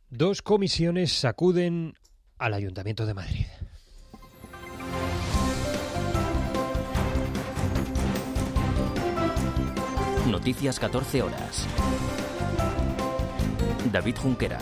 Dos comisiones sacuden al Ayuntamiento de Madrid. Noticias 14 horas. David Junquera.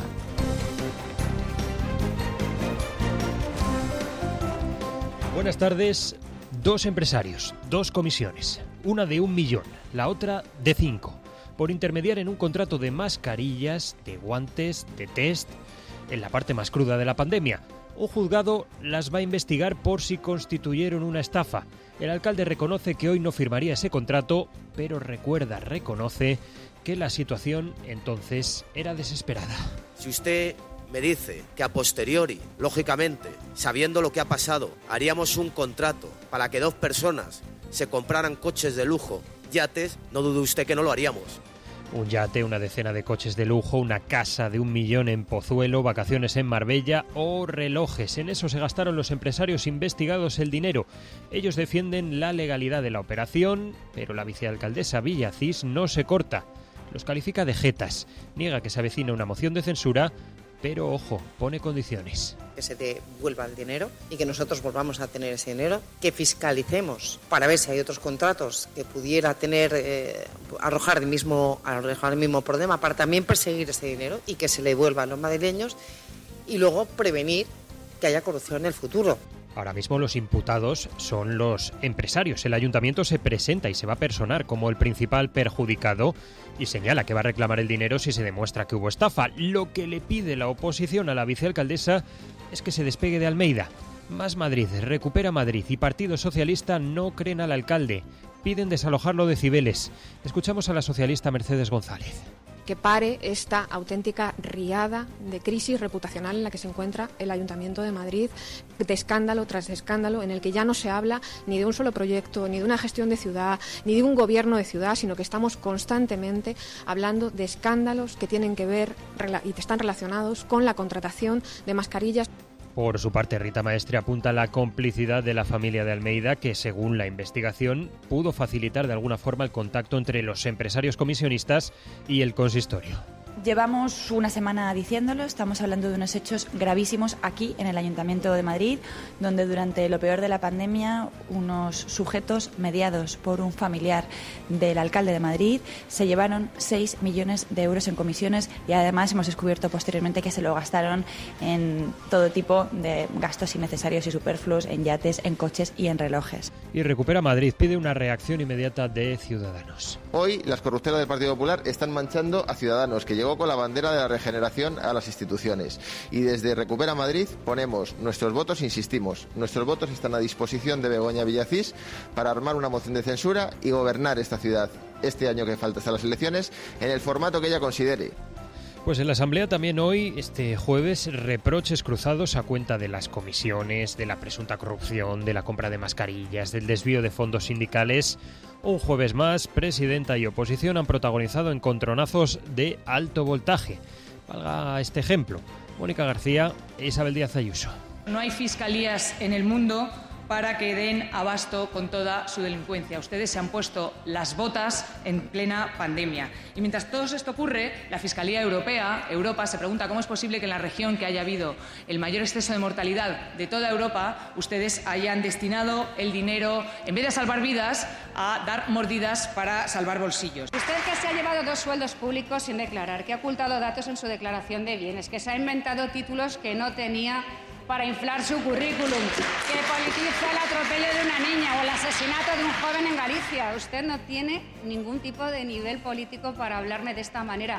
Buenas tardes. Dos empresarios, dos comisiones. Una de 1 millón, la otra de 5. Por intermediar en un contrato de mascarillas, de guantes, de test, en la parte más cruda de la pandemia. Un juzgado las va a investigar por si constituyeron una estafa. El alcalde reconoce que hoy no firmaría ese contrato, pero reconoce que la situación entonces era desesperada. Si usted me dice que a posteriori, lógicamente, sabiendo lo que ha pasado, haríamos un contrato para que 2 personas se compraran coches de lujo, yates, no dude usted que no lo haríamos. Un yate, una decena de coches de lujo, una casa de 1 millón en Pozuelo, vacaciones en Marbella o relojes. En eso se gastaron los empresarios investigados el dinero. Ellos defienden la legalidad de la operación, pero la vicealcaldesa Villacís no se corta. Los califica de jetas, niega que se avecina una moción de censura, pero ojo, pone condiciones. Que se devuelva el dinero y que nosotros volvamos a tener ese dinero, que fiscalicemos para ver si hay otros contratos que pudiera tener, arrojar el mismo problema, para también perseguir ese dinero y que se le devuelva a los madrileños y luego prevenir que haya corrupción en el futuro. Ahora mismo los imputados son los empresarios. El ayuntamiento se presenta y se va a personar como el principal perjudicado y señala que va a reclamar el dinero si se demuestra que hubo estafa. Lo que le pide la oposición a la vicealcaldesa es que se despegue de Almeida. Más Madrid, Recupera Madrid y Partido Socialista no creen al alcalde. Piden desalojarlo de Cibeles. Escuchamos a la socialista Mercedes González. Que pare esta auténtica riada de crisis reputacional en la que se encuentra el Ayuntamiento de Madrid, de escándalo tras escándalo, en el que ya no se habla ni de un solo proyecto, ni de una gestión de ciudad, ni de un gobierno de ciudad, sino que estamos constantemente hablando de escándalos que tienen que ver y que están relacionados con la contratación de mascarillas. Por su parte, Rita Maestre apunta a la complicidad de la familia de Almeida, que según la investigación pudo facilitar de alguna forma el contacto entre los empresarios comisionistas y el consistorio. Llevamos una semana diciéndolo, estamos hablando de unos hechos gravísimos aquí en el Ayuntamiento de Madrid, donde durante lo peor de la pandemia unos sujetos mediados por un familiar del alcalde de Madrid se llevaron 6 millones de euros en comisiones y además hemos descubierto posteriormente que se lo gastaron en todo tipo de gastos innecesarios y superfluos, en yates, en coches y en relojes. Y Recupera Madrid pide una reacción inmediata de Ciudadanos. Hoy las corruptelas del Partido Popular están manchando a Ciudadanos, que llegó con la bandera de la regeneración a las instituciones. Y desde Recupera Madrid ponemos nuestros votos, insistimos, nuestros votos están a disposición de Begoña Villacís para armar una moción de censura y gobernar esta ciudad este año que falta hasta las elecciones en el formato que ella considere. Pues en la Asamblea también hoy, este jueves, reproches cruzados a cuenta de las comisiones, de la presunta corrupción, de la compra de mascarillas, del desvío de fondos sindicales. Un jueves más, presidenta y oposición han protagonizado encontronazos de alto voltaje. Valga este ejemplo, Mónica García e Isabel Díaz Ayuso. No hay fiscalías en el mundo para que den abasto con toda su delincuencia. Ustedes se han puesto las botas en plena pandemia. Y mientras todo esto ocurre, la Fiscalía Europea, Europa, se pregunta cómo es posible que en la región que haya habido el mayor exceso de mortalidad de toda Europa, ustedes hayan destinado el dinero, en vez de salvar vidas, a dar mordidas para salvar bolsillos. Usted que se ha llevado 2 sueldos públicos sin declarar, que ha ocultado datos en su declaración de bienes, que se ha inventado títulos que no tenía para inflar su currículum, que politiza el atropello de una niña o el asesinato de un joven en Galicia. Usted no tiene ningún tipo de nivel político para hablarme de esta manera.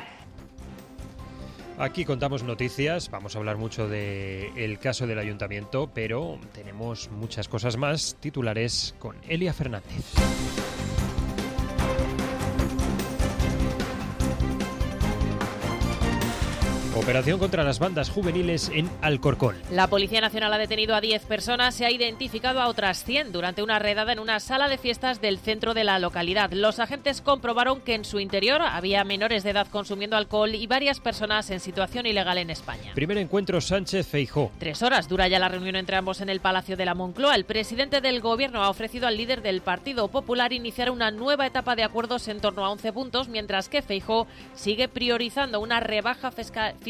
Aquí contamos noticias, vamos a hablar mucho del caso del ayuntamiento, pero tenemos muchas cosas más. Titulares con Elia Fernández. Operación contra las bandas juveniles en Alcorcón. La Policía Nacional ha detenido a 10 personas, se ha identificado a otras 100 durante una redada en una sala de fiestas del centro de la localidad. Los agentes comprobaron que en su interior había menores de edad consumiendo alcohol y varias personas en situación ilegal en España. Primer encuentro Sánchez-Feijóo. 3 horas dura ya la reunión entre ambos en el Palacio de la Moncloa. El presidente del Gobierno ha ofrecido al líder del Partido Popular iniciar una nueva etapa de acuerdos en torno a 11 puntos, mientras que Feijóo sigue priorizando una rebaja fiscal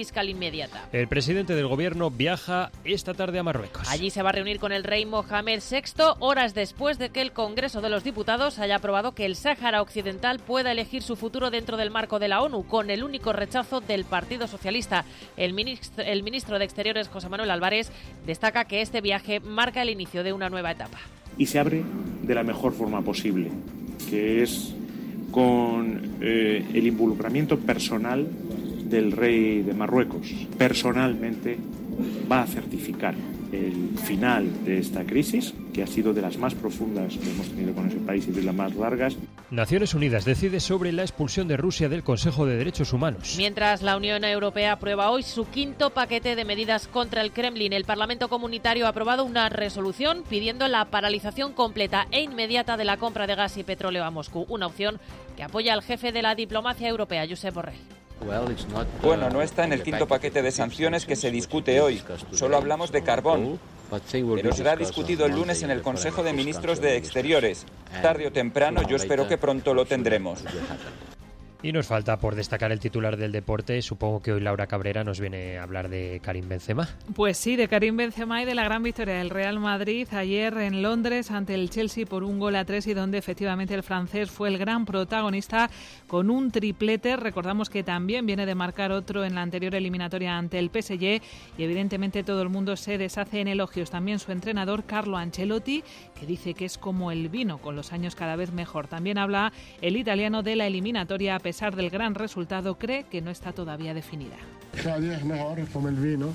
fiscal inmediata. El presidente del gobierno viaja esta tarde a Marruecos. Allí se va a reunir con el rey Mohamed VI horas después de que el Congreso de los Diputados haya aprobado que el Sáhara Occidental pueda elegir su futuro dentro del marco de la ONU, con el único rechazo del Partido Socialista. El ministro de Exteriores, José Manuel Álvarez, destaca que este viaje marca el inicio de una nueva etapa. Y se abre de la mejor forma posible, que es con el involucramiento personal del rey de Marruecos. Personalmente va a certificar el final de esta crisis, que ha sido de las más profundas que hemos tenido con ese país y de las más largas. Naciones Unidas decide sobre la expulsión de Rusia del Consejo de Derechos Humanos. Mientras la Unión Europea aprueba hoy su quinto paquete de medidas contra el Kremlin, el Parlamento Comunitario ha aprobado una resolución pidiendo la paralización completa e inmediata de la compra de gas y petróleo a Moscú, una opción que apoya al jefe de la diplomacia europea, Josep Borrell. Bueno, no está en el quinto paquete de sanciones que se discute hoy. Solo hablamos de carbón. Pero será discutido el lunes en el Consejo de Ministros de Exteriores. Tarde o temprano, yo espero que pronto lo tendremos. Y nos falta por destacar el titular del deporte. Supongo que hoy Laura Cabrera nos viene a hablar de Karim Benzema. Pues sí, de Karim Benzema y de la gran victoria del Real Madrid ayer en Londres ante el Chelsea por 1-3 y donde efectivamente el francés fue el gran protagonista con un triplete. Recordamos que también viene de marcar otro en la anterior eliminatoria ante el PSG y evidentemente todo el mundo se deshace en elogios. También su entrenador Carlo Ancelotti, que dice que es como el vino, con los años cada vez mejor. También habla el italiano de la eliminatoria. A pesar del gran resultado, cree que no está todavía definida. Cada día es mejor, como el vino,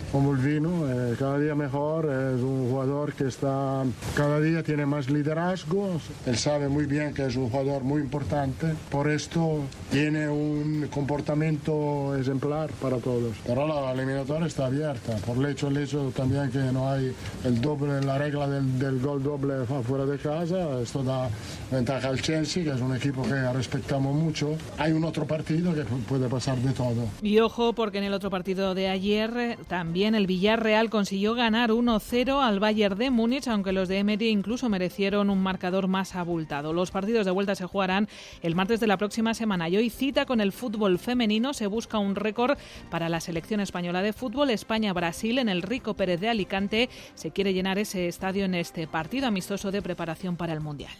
cada día mejor. Es un jugador que está cada día tiene más liderazgo. Él sabe muy bien que es un jugador muy importante, por esto tiene un comportamiento ejemplar para todos. Pero la eliminatoria está abierta, por el hecho también que no hay el doble, la regla del gol doble fuera de casa. Esto da ventaja al Chelsea, que es un equipo que respetamos mucho. Hay un otro partido que puede pasar de todo. Y ojo, porque en el otro partido de ayer también el Villarreal consiguió ganar 1-0 al Bayern de Múnich, aunque los de Emery incluso merecieron un marcador más abultado. Los partidos de vuelta se jugarán el martes de la próxima semana y hoy cita con el fútbol femenino. Se busca un récord para la selección española de fútbol. España-Brasil en el Rico Pérez de Alicante. Se quiere llenar ese estadio en este partido amistoso de preparación para el Mundial.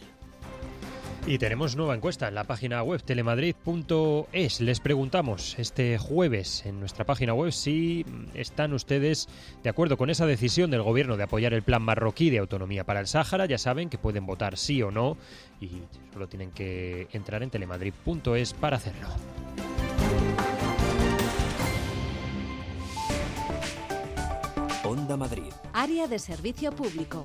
Y tenemos nueva encuesta en la página web telemadrid.es. Les preguntamos este jueves en nuestra página web si están ustedes de acuerdo con esa decisión del gobierno de apoyar el plan marroquí de autonomía para el Sáhara. Ya saben que pueden votar sí o no y solo tienen que entrar en telemadrid.es para hacerlo. Onda Madrid. Área de servicio público.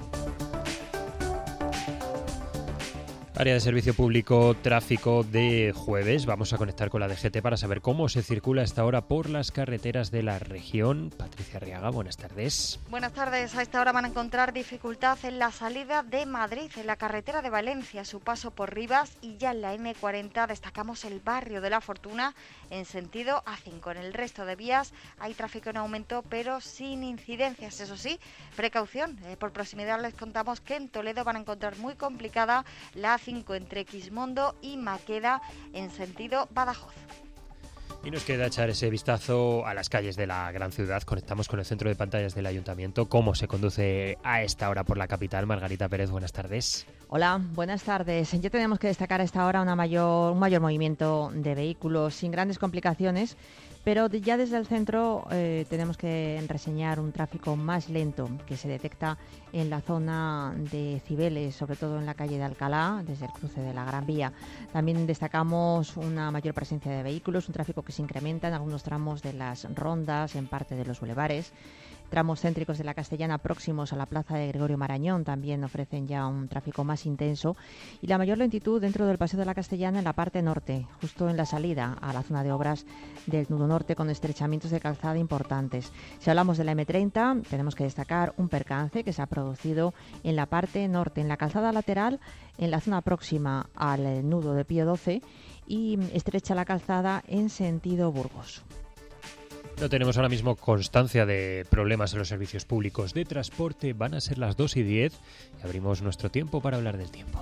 Área de servicio público, tráfico de jueves. Vamos a conectar con la DGT para saber cómo se circula a esta hora por las carreteras de la región. Patricia Arriaga, buenas tardes. Buenas tardes. A esta hora van a encontrar dificultad en la salida de Madrid, en la carretera de Valencia, su paso por Rivas, y ya en la M40 destacamos el barrio de La Fortuna en sentido A5. En el resto de vías hay tráfico en aumento, pero sin incidencias. Eso sí, precaución. Por proximidad les contamos que en Toledo van a encontrar muy complicada la A5 entre Quismondo y Maqueda en sentido Badajoz. Y nos queda echar ese vistazo a las calles de la gran ciudad. Conectamos con el centro de pantallas del Ayuntamiento. ¿Cómo se conduce a esta hora por la capital? Margarita Pérez, buenas tardes. Hola, buenas tardes. Ya tenemos que destacar a esta hora un mayor movimiento de vehículos sin grandes complicaciones, pero ya desde el centro tenemos que reseñar un tráfico más lento que se detecta en la zona de Cibeles, sobre todo en la calle de Alcalá, desde el cruce de la Gran Vía. También destacamos una mayor presencia de vehículos, un tráfico que se incrementa en algunos tramos de las rondas, en parte de los bulevares. Tramos céntricos de la Castellana próximos a la plaza de Gregorio Marañón también ofrecen ya un tráfico más intenso y la mayor lentitud dentro del Paseo de la Castellana en la parte norte, justo en la salida a la zona de obras del nudo norte con estrechamientos de calzada importantes. Si hablamos de la M30, tenemos que destacar un percance que se ha producido en la parte norte, en la calzada lateral, en la zona próxima al nudo de Pío XII y estrecha la calzada en sentido Burgos. No tenemos ahora mismo constancia de problemas en los servicios públicos de transporte. Van a ser las 2:10 y abrimos nuestro tiempo para hablar del tiempo.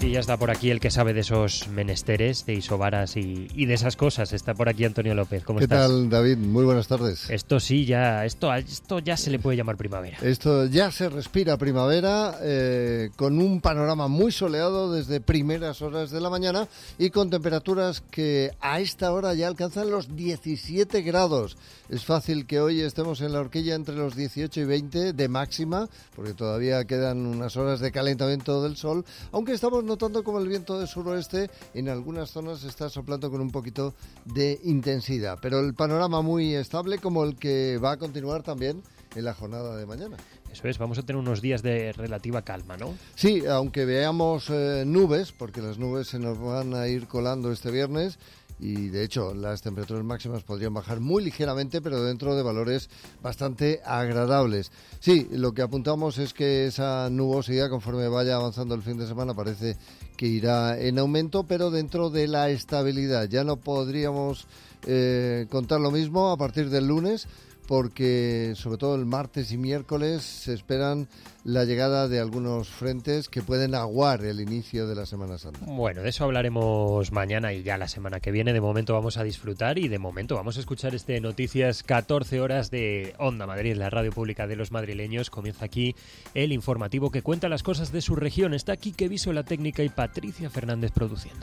Sí, ya está por aquí el que sabe de esos menesteres, de isobaras y de esas cosas. Está por aquí Antonio López. ¿Cómo estás? ¿Qué tal, David? Muy buenas tardes. Esto sí, esto ya se le puede llamar primavera. Esto ya se respira primavera, con un panorama muy soleado desde primeras horas de la mañana y con temperaturas que a esta hora ya alcanzan los 17 grados. Es fácil que hoy estemos en la horquilla entre los 18 y 20 de máxima, porque todavía quedan unas horas de calentamiento del sol, aunque estamos notando como el viento del suroeste en algunas zonas está soplando con un poquito de intensidad, pero el panorama muy estable, como el que va a continuar también en la jornada de mañana. Eso es, vamos a tener unos días de relativa calma, ¿no? Sí, aunque veamos nubes, porque las nubes se nos van a ir colando este viernes, y de hecho las temperaturas máximas podrían bajar muy ligeramente, pero dentro de valores bastante agradables. Sí, lo que apuntamos es que esa nubosidad, conforme vaya avanzando el fin de semana, parece que irá en aumento, pero dentro de la estabilidad. Ya no podríamos contar lo mismo a partir del lunes, porque sobre todo el martes y miércoles se esperan la llegada de algunos frentes que pueden aguar el inicio de la Semana Santa. Bueno, de eso hablaremos mañana y ya la semana que viene. De momento vamos a disfrutar y de momento vamos a escuchar Noticias 14 horas de Onda Madrid, la radio pública de los madrileños. Comienza aquí el informativo que cuenta las cosas de su región. Está Quique Viso, la técnica, y Patricia Fernández produciendo.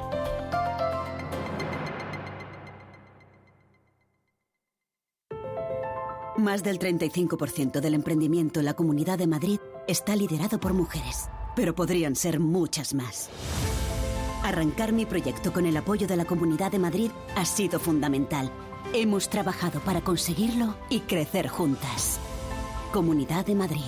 Más del 35% del emprendimiento en la Comunidad de Madrid está liderado por mujeres, pero podrían ser muchas más. Arrancar mi proyecto con el apoyo de la Comunidad de Madrid ha sido fundamental. Hemos trabajado para conseguirlo y crecer juntas. Comunidad de Madrid.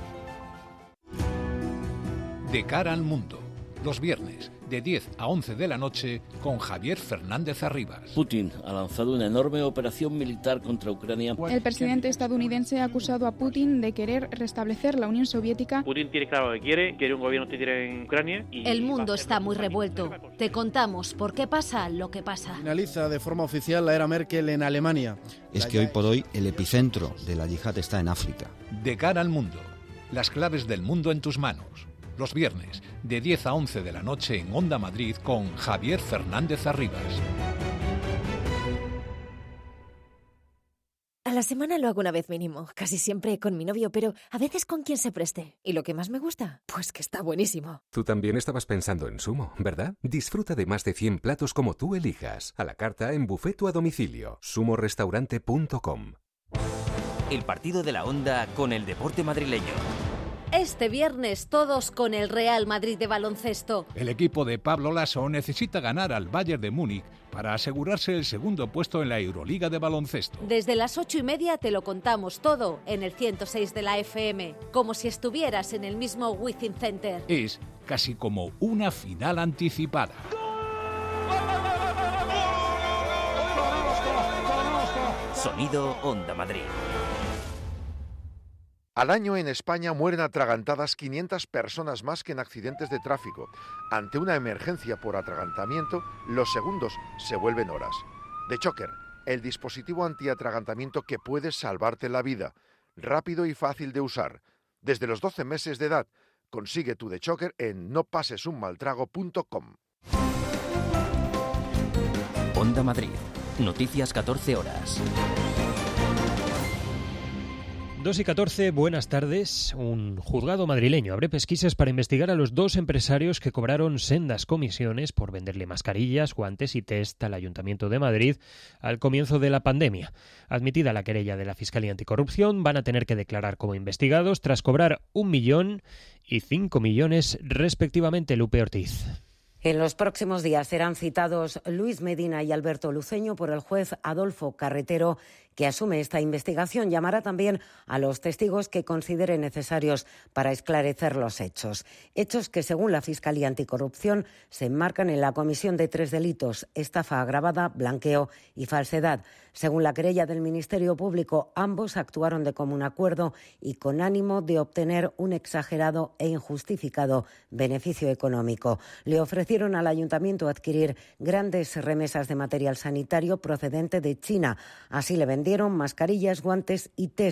De cara al mundo, los viernes, de 10 a 11 de la noche, con Javier Fernández Arribas. Putin ha lanzado una enorme operación militar contra Ucrania. El presidente estadounidense ha acusado a Putin de querer restablecer la Unión Soviética. Putin tiene claro lo que quiere un gobierno que quiere en Ucrania. El mundo está muy revuelto. Te contamos por qué pasa lo que pasa. Finaliza de forma oficial la era Merkel en Alemania. Es que hoy por hoy el epicentro de la yihad está en África. De cara al mundo, las claves del mundo en tus manos. Los viernes, de 10 a 11 de la noche en Onda Madrid con Javier Fernández Arribas. A la semana lo hago una vez mínimo, casi siempre con mi novio, pero a veces con quien se preste. ¿Y lo que más me gusta? Pues que está buenísimo. Tú también estabas pensando en Sumo, ¿verdad? Disfruta de más de 100 platos como tú elijas. A la carta en buffet o a domicilio. sumorestaurante.com. El partido de la Onda con el deporte madrileño. Este viernes todos con el Real Madrid de baloncesto. El equipo de Pablo Lasso necesita ganar al Bayern de Múnich para asegurarse el segundo puesto en la Euroliga de baloncesto. Desde las 8:30 te lo contamos todo en el 106 de la FM, como si estuvieras en el mismo Wizzing Center. Es casi como una final anticipada. Sonido Onda Madrid. Al año en España mueren atragantadas 500 personas más que en accidentes de tráfico. Ante una emergencia por atragantamiento, los segundos se vuelven horas. DeChocker, el dispositivo antiatragantamiento que puede salvarte la vida. Rápido y fácil de usar. Desde los 12 meses de edad, consigue tu DeChocker en nopasesunmaltrago.com. Onda Madrid. Noticias 14 horas. 2:14, buenas tardes. Un juzgado madrileño abre pesquisas para investigar a los 2 empresarios que cobraron sendas comisiones por venderle mascarillas, guantes y test al Ayuntamiento de Madrid al comienzo de la pandemia. Admitida la querella de la Fiscalía Anticorrupción, van a tener que declarar como investigados tras cobrar 1 millón y 5 millones respectivamente. Lupe Ortiz. En los próximos días serán citados Luis Medina y Alberto Luceño por el juez Adolfo Carretero, que asume esta investigación. Llamará también a los testigos que considere necesarios para esclarecer los hechos. Hechos que, según la Fiscalía Anticorrupción, se enmarcan en la comisión de 3 delitos: estafa agravada, blanqueo y falsedad. Según la querella del Ministerio Público, ambos actuaron de común acuerdo y con ánimo de obtener un exagerado e injustificado beneficio económico. Le ofrecieron al Ayuntamiento adquirir grandes remesas de material sanitario procedente de China. Así le vendieron mascarillas, guantes y test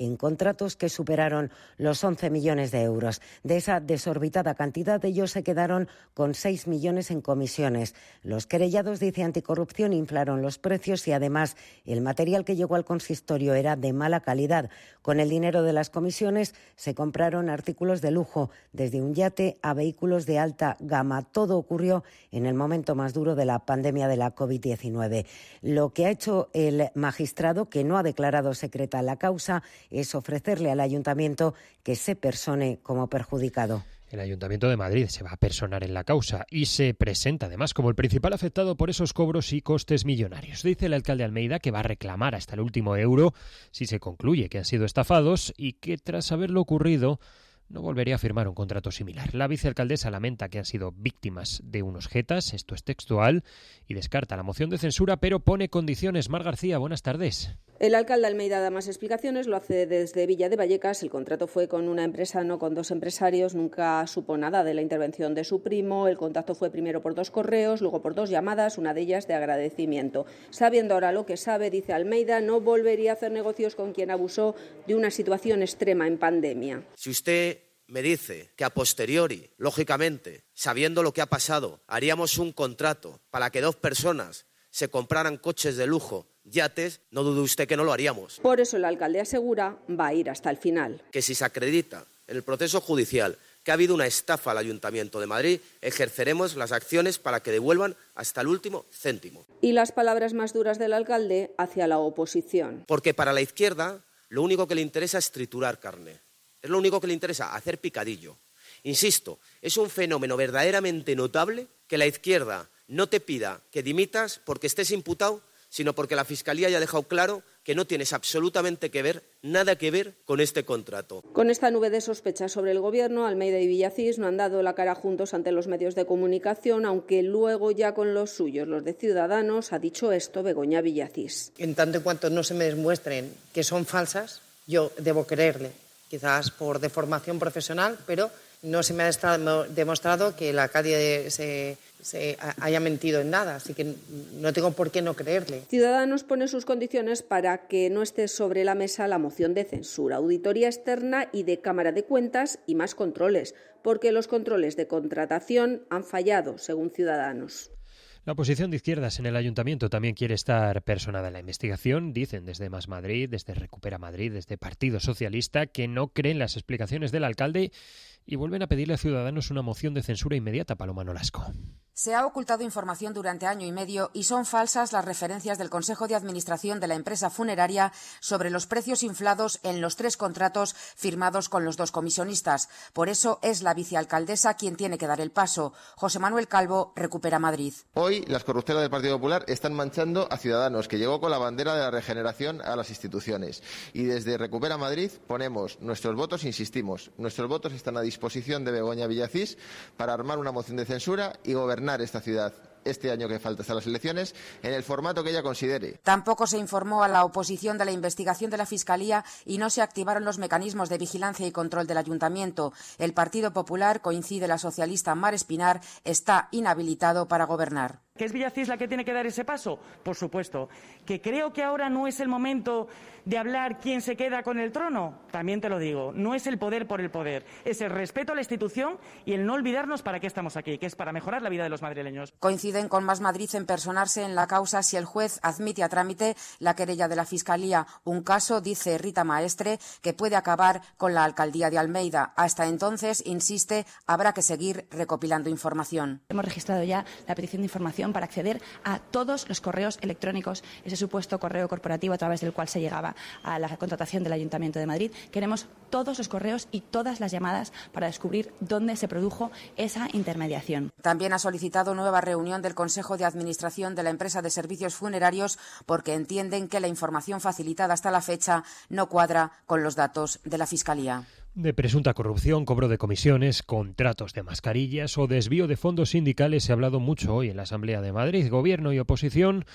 en contratos que superaron los 11 millones de euros. De esa desorbitada cantidad, ellos se quedaron con 6 millones en comisiones. Los querellados, dice Anticorrupción, inflaron los precios y además el material que llegó al consistorio era de mala calidad. Con el dinero de las comisiones se compraron artículos de lujo, desde un yate a vehículos de alta gama. Todo ocurrió en el momento más duro de la pandemia de la COVID-19. Lo que ha hecho el magistrado, que no ha declarado secreta la causa, es ofrecerle al ayuntamiento que se persone como perjudicado. El Ayuntamiento de Madrid se va a personar en la causa y se presenta además como el principal afectado por esos cobros y costes millonarios. Dice el alcalde Almeida que va a reclamar hasta el último euro si se concluye que han sido estafados y que tras haberlo ocurrido no volvería a firmar un contrato similar. La vicealcaldesa lamenta que han sido víctimas de unos jetas, esto es textual, y descarta la moción de censura, pero pone condiciones. Mar García, buenas tardes. El alcalde Almeida da más explicaciones, lo hace desde Villa de Vallecas. El contrato fue con una empresa, no con dos empresarios. Nunca supo nada de la intervención de su primo. El contacto fue primero por 2 correos, luego por 2 llamadas, una de ellas de agradecimiento. Sabiendo ahora lo que sabe, dice Almeida, no volvería a hacer negocios con quien abusó de una situación extrema en pandemia. Si usted me dice que a posteriori, lógicamente, sabiendo lo que ha pasado, haríamos un contrato para que 2 personas se compraran coches de lujo, yates, no dude usted que no lo haríamos. Por eso el alcalde asegura va a ir hasta el final. Que si se acredita en el proceso judicial que ha habido una estafa al Ayuntamiento de Madrid, ejerceremos las acciones para que devuelvan hasta el último céntimo. Y las palabras más duras del alcalde hacia la oposición. Porque para la izquierda lo único que le interesa es triturar carne. Es lo único que le interesa, hacer picadillo. Insisto, es un fenómeno verdaderamente notable que la izquierda no te pida que dimitas porque estés imputado, sino porque la Fiscalía ya ha dejado claro que no tienes absolutamente nada que ver con este contrato. Con esta nube de sospechas sobre el Gobierno, Almeida y Villacís no han dado la cara juntos ante los medios de comunicación, aunque luego ya con los suyos, los de Ciudadanos, ha dicho esto Begoña Villacís. En tanto en cuanto no se me demuestren que son falsas, yo debo creerle. Quizás por deformación profesional, pero no se me ha demostrado que la alcalde se haya mentido en nada, así que no tengo por qué no creerle. Ciudadanos pone sus condiciones para que no esté sobre la mesa la moción de censura, auditoría externa y de Cámara de Cuentas y más controles, porque los controles de contratación han fallado, según Ciudadanos. La oposición de izquierdas en el Ayuntamiento también quiere estar personada en la investigación. Dicen desde Más Madrid, desde Recupera Madrid, desde Partido Socialista, que no creen las explicaciones del alcalde y vuelven a pedirle a Ciudadanos una moción de censura inmediata. Paloma Nolasco. Se ha ocultado información durante año y medio y son falsas las referencias del Consejo de Administración de la empresa funeraria sobre los precios inflados en los 3 contratos firmados con los 2 comisionistas. Por eso es la vicealcaldesa quien tiene que dar el paso. José Manuel Calvo, Recupera Madrid. Hoy las corruptelas del Partido Popular están manchando a Ciudadanos, que llegó con la bandera de la regeneración a las instituciones. Y desde Recupera Madrid ponemos nuestros votos, insistimos, nuestros votos están a disposición de Begoña Villacís para armar una moción de censura y gobernar esta ciudad este año que falta hasta las elecciones en el formato que ella considere. Tampoco se informó a la oposición de la investigación de la Fiscalía y no se activaron los mecanismos de vigilancia y control del Ayuntamiento. El Partido Popular, coincide la socialista Mar Espinar, está inhabilitado para gobernar. ¿Que es Villacís la que tiene que dar ese paso? Por supuesto. ¿Que creo que ahora no es el momento de hablar quién se queda con el trono? También te lo digo, no es el poder por el poder, es el respeto a la institución y el no olvidarnos para qué estamos aquí, que es para mejorar la vida de los madrileños. Coinciden con Más Madrid en personarse en la causa si el juez admite a trámite la querella de la Fiscalía. Un caso, dice Rita Maestre, que puede acabar con la alcaldía de Almeida. Hasta entonces, insiste, habrá que seguir recopilando información. Hemos registrado ya la petición de información para acceder a todos los correos electrónicos, ese supuesto correo corporativo a través del cual se llegaba a la contratación del Ayuntamiento de Madrid. Queremos todos los correos y todas las llamadas para descubrir dónde se produjo esa intermediación. También ha solicitado nueva reunión del Consejo de Administración de la empresa de servicios funerarios porque entienden que la información facilitada hasta la fecha no cuadra con los datos de la Fiscalía. De presunta corrupción, cobro de comisiones, contratos de mascarillas o desvío de fondos sindicales se ha hablado mucho hoy en la Asamblea de Madrid. Gobierno y oposición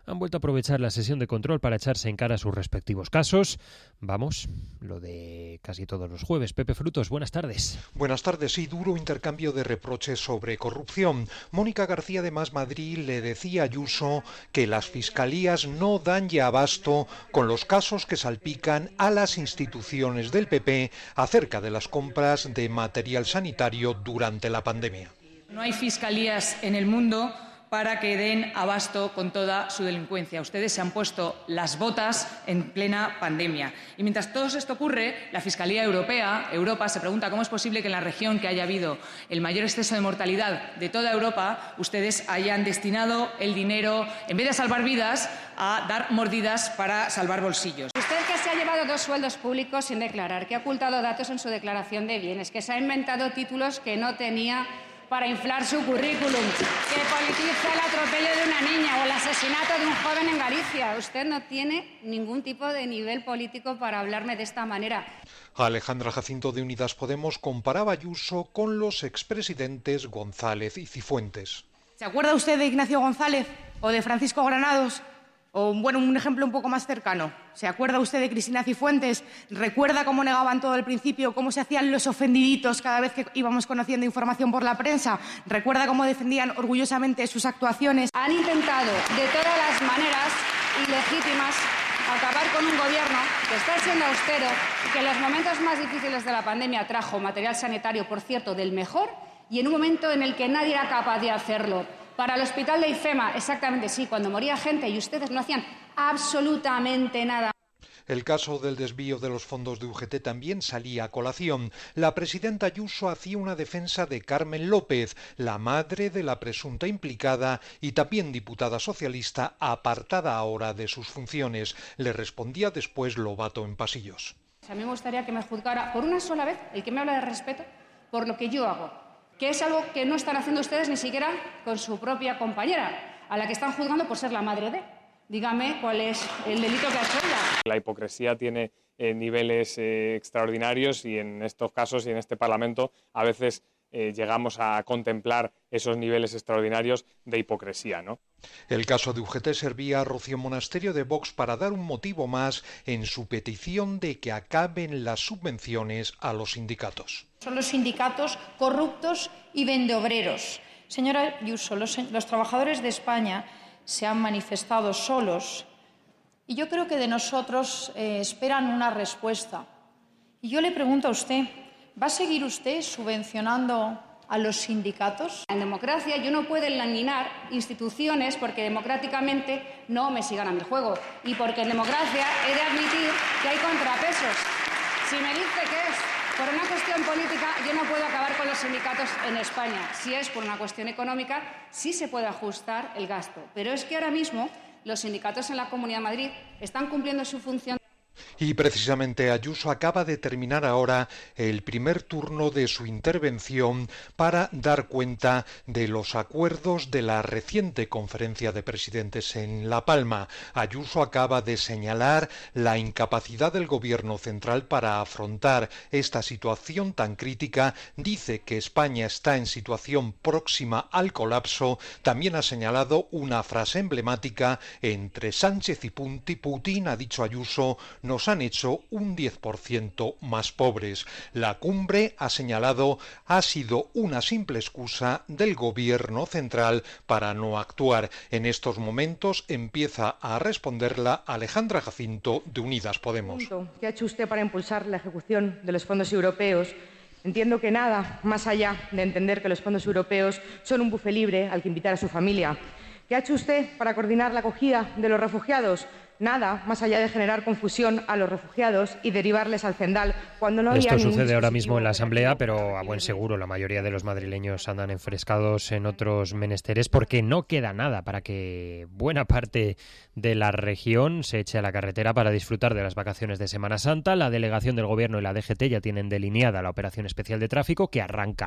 han vuelto a aprovechar la sesión de control para echarse en cara sus respectivos casos. Vamos, lo de casi todos los jueves. Pepe Frutos, buenas tardes. Buenas tardes. Y duro intercambio de reproches sobre corrupción. Mónica García de Más Madrid le decía a Ayuso que las fiscalías no dan ya abasto con los casos que salpican a las instituciones del PP acerca de las compras de material sanitario durante la pandemia. No hay fiscalías en el mundo para que den abasto con toda su delincuencia. Ustedes se han puesto las botas en plena pandemia. Y mientras todo esto ocurre, la Fiscalía Europea, Europa, se pregunta cómo es posible que en la región que haya habido el mayor exceso de mortalidad de toda Europa, ustedes hayan destinado el dinero, en vez de salvar vidas, a dar mordidas para salvar bolsillos. Usted que se ha llevado 2 sueldos públicos sin declarar, que ha ocultado datos en su declaración de bienes, que se ha inventado títulos que no tenía para inflar su currículum, que politiza el atropello de una niña o el asesinato de un joven en Galicia. Usted no tiene ningún tipo de nivel político para hablarme de esta manera. Alejandra Jacinto de Unidas Podemos comparaba a Ayuso con los expresidentes González y Cifuentes. ¿Se acuerda usted de Ignacio González o de Francisco Granados? O, bueno, un ejemplo un poco más cercano. ¿Se acuerda usted de Cristina Cifuentes? ¿Recuerda cómo negaban todo al principio, cómo se hacían los ofendiditos cada vez que íbamos conociendo información por la prensa? ¿Recuerda cómo defendían orgullosamente sus actuaciones? Han intentado de todas las maneras ilegítimas acabar con un gobierno que está siendo austero y que en los momentos más difíciles de la pandemia trajo material sanitario, por cierto, del mejor, y en un momento en el que nadie era capaz de hacerlo. Para el hospital de IFEMA, exactamente sí, cuando moría gente y ustedes no hacían absolutamente nada. El caso del desvío de los fondos de UGT también salía a colación. La presidenta Ayuso hacía una defensa de Carmen López, la madre de la presunta implicada y también diputada socialista, apartada ahora de sus funciones. Le respondía después Lobato en Pasillos. A mí me gustaría que me juzgara por una sola vez, el que me habla de respeto, por lo que yo hago, que es algo que no están haciendo ustedes ni siquiera con su propia compañera, a la que están juzgando por ser la madre de. Dígame cuál es el delito que ha hecho ella. La hipocresía tiene niveles extraordinarios y en estos casos y en este Parlamento a veces llegamos a contemplar esos niveles extraordinarios de hipocresía, ¿no? El caso de UGT servía a Rocío Monasterio de Vox para dar un motivo más en su petición de que acaben las subvenciones a los sindicatos. Son los sindicatos corruptos y vendeobreros. Señora Ayuso, los trabajadores de España se han manifestado solos y yo creo que de nosotros esperan una respuesta. Y yo le pregunto a usted, ¿va a seguir usted subvencionando a los sindicatos? En democracia yo no puedo laminar instituciones porque democráticamente no me sigan a mi juego y porque en democracia he de admitir que hay contrapesos. Si me dice que es por una cuestión política, yo no puedo acabar con los sindicatos en España. Si es por una cuestión económica, sí se puede ajustar el gasto. Pero es que ahora mismo los sindicatos en la Comunidad de Madrid están cumpliendo su función. Y precisamente Ayuso acaba de terminar ahora el primer turno de su intervención para dar cuenta de los acuerdos de la reciente conferencia de presidentes en La Palma. Ayuso acaba de señalar la incapacidad del Gobierno central para afrontar esta situación tan crítica. Dice que España está en situación próxima al colapso. También ha señalado una frase emblemática: entre Sánchez y Putin, ha dicho Ayuso, nos han hecho un 10% más pobres. La cumbre, ha señalado, ha sido una simple excusa del Gobierno central para no actuar. En estos momentos empieza a responderla Alejandra Jacinto de Unidas Podemos. ¿Qué ha hecho usted para impulsar la ejecución de los fondos europeos? Entiendo que nada más allá de entender que los fondos europeos son un buffet libre al que invitar a su familia. ¿Qué ha hecho usted para coordinar la acogida de los refugiados? Nada, más allá de generar confusión a los refugiados y derivarles al Zendal cuando no había. Esto sucede ahora mismo en la Asamblea, pero a buen seguro la mayoría de los madrileños andan enfrescados en otros menesteres porque no queda nada para que buena parte de la región se eche a la carretera para disfrutar de las vacaciones de Semana Santa. La delegación del Gobierno y la DGT ya tienen delineada la operación especial de tráfico que arranca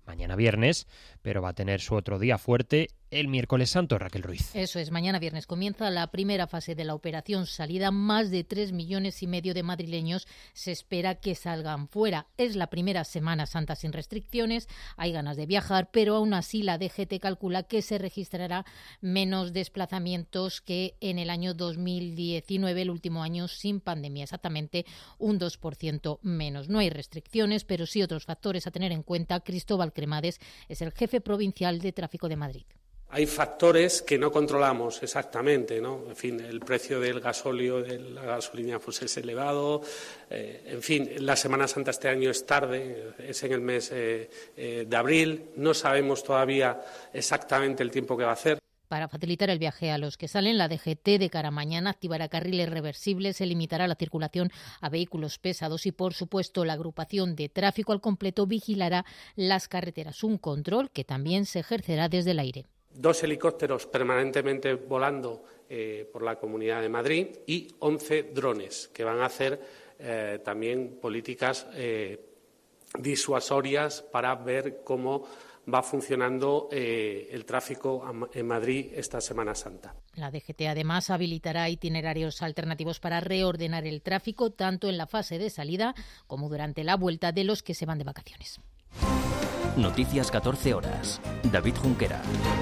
mañana viernes, pero va a tener su otro día fuerte el miércoles santo, Raquel Ruiz. Eso es, mañana viernes comienza la primera fase de la operación salida. Más de 3,5 millones de madrileños se espera que salgan fuera. Es la primera Semana Santa sin restricciones, hay ganas de viajar, pero aún así la DGT calcula que se registrará menos desplazamientos que en el año 2019, el último año sin pandemia, exactamente un 2% menos. No hay restricciones, pero sí otros factores a tener en cuenta. Cristóbal Cremades es el jefe provincial de Tráfico de Madrid. Hay factores que no controlamos exactamente, ¿no? En fin, el precio del gasóleo, de la gasolina, pues es elevado. En fin, la Semana Santa este año es tarde, es en el mes de abril. No sabemos todavía exactamente el tiempo que va a hacer. Para facilitar el viaje a los que salen, la DGT de cara a mañana activará carriles reversibles, se limitará la circulación a vehículos pesados y, por supuesto, la agrupación de tráfico al completo vigilará las carreteras. Un control que también se ejercerá desde el aire. 2 helicópteros permanentemente volando por la Comunidad de Madrid y 11 drones que van a hacer también políticas disuasorias para ver cómo va funcionando el tráfico en Madrid esta Semana Santa. La DGT además habilitará itinerarios alternativos para reordenar el tráfico tanto en la fase de salida como durante la vuelta de los que se van de vacaciones. Noticias 14 horas. David Junquera.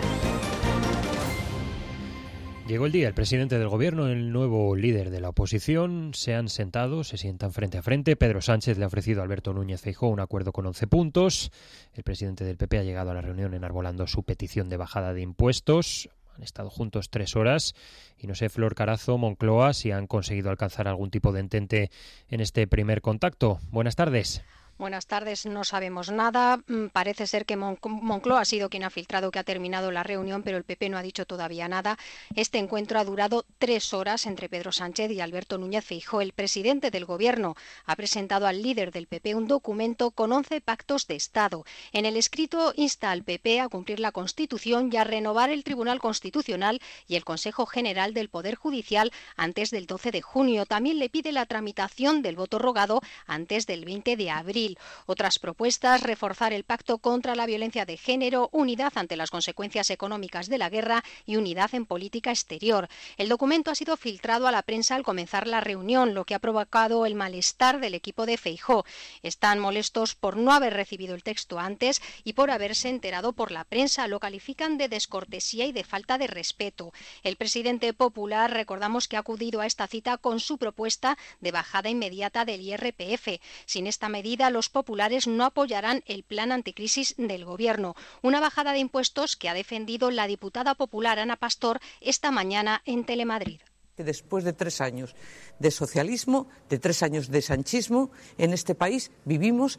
Llegó el día, el presidente del Gobierno, el nuevo líder de la oposición, se han sentado, se sientan frente a frente. Pedro Sánchez le ha ofrecido a Alberto Núñez Feijóo un acuerdo con 11 puntos. El presidente del PP ha llegado a la reunión enarbolando su petición de bajada de impuestos. Han estado juntos 3 horas y no sé, Flor Carazo, Moncloa, si han conseguido alcanzar algún tipo de entente en este primer contacto. Buenas tardes. Buenas tardes, no sabemos nada. Parece ser que Moncloa ha sido quien ha filtrado que ha terminado la reunión, pero el PP no ha dicho todavía nada. Este encuentro ha durado 3 horas entre Pedro Sánchez y Alberto Núñez Feijóo. El presidente del Gobierno ha presentado al líder del PP un documento con 11 pactos de Estado. En el escrito insta al PP a cumplir la Constitución y a renovar el Tribunal Constitucional y el Consejo General del Poder Judicial antes del 12 de junio. También le pide la tramitación del voto rogado antes del 20 de abril. Otras propuestas: reforzar el pacto contra la violencia de género, unidad ante las consecuencias económicas de la guerra y unidad en política exterior. El documento ha sido filtrado a la prensa al comenzar la reunión, lo que ha provocado el malestar del equipo de Feijóo. Están molestos por no haber recibido el texto antes y por haberse enterado por la prensa. Lo califican de descortesía y de falta de respeto. El presidente popular, recordamos que ha acudido a esta cita con su propuesta de bajada inmediata del IRPF. Sin esta medida, los populares no apoyarán el plan anticrisis del Gobierno. Una bajada de impuestos que ha defendido la diputada popular Ana Pastor esta mañana en Telemadrid. Después de 3 años de socialismo, de 3 años de sanchismo, en este país vivimos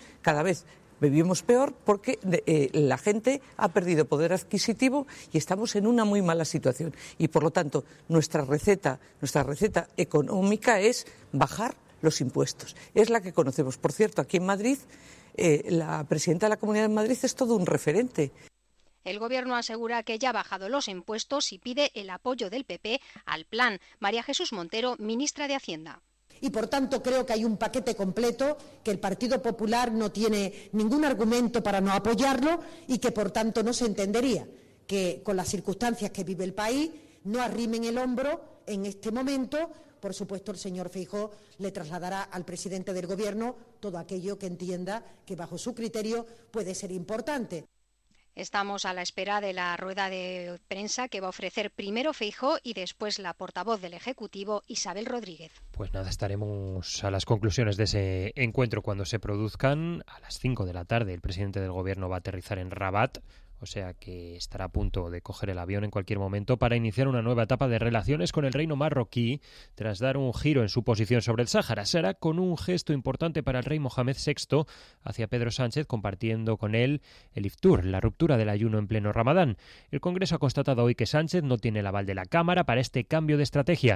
peor porque la gente ha perdido poder adquisitivo y estamos en una muy mala situación. Y por lo tanto, nuestra receta económica es bajar los impuestos. Es la que conocemos. Por cierto, aquí en Madrid, la presidenta de la Comunidad de Madrid es todo un referente. El Gobierno asegura que ya ha bajado los impuestos y pide el apoyo del PP al plan. María Jesús Montero, ministra de Hacienda. Y, por tanto, creo que hay un paquete completo, que el Partido Popular no tiene ningún argumento para no apoyarlo y que, por tanto, no se entendería que, con las circunstancias que vive el país, no arrimen el hombro en este momento. Por supuesto, el señor Feijóo le trasladará al presidente del Gobierno todo aquello que entienda que, bajo su criterio, puede ser importante. Estamos a la espera de la rueda de prensa que va a ofrecer primero Feijóo y después la portavoz del Ejecutivo, Isabel Rodríguez. Pues nada, estaremos a las conclusiones de ese encuentro cuando se produzcan. A las 5 de la tarde el presidente del Gobierno va a aterrizar en Rabat, o sea que estará a punto de coger el avión en cualquier momento para iniciar una nueva etapa de relaciones con el reino marroquí tras dar un giro en su posición sobre el Sáhara. Será con un gesto importante para el rey Mohamed VI hacia Pedro Sánchez, compartiendo con él el iftur, la ruptura del ayuno en pleno Ramadán. El Congreso ha constatado hoy que Sánchez no tiene el aval de la Cámara para este cambio de estrategia.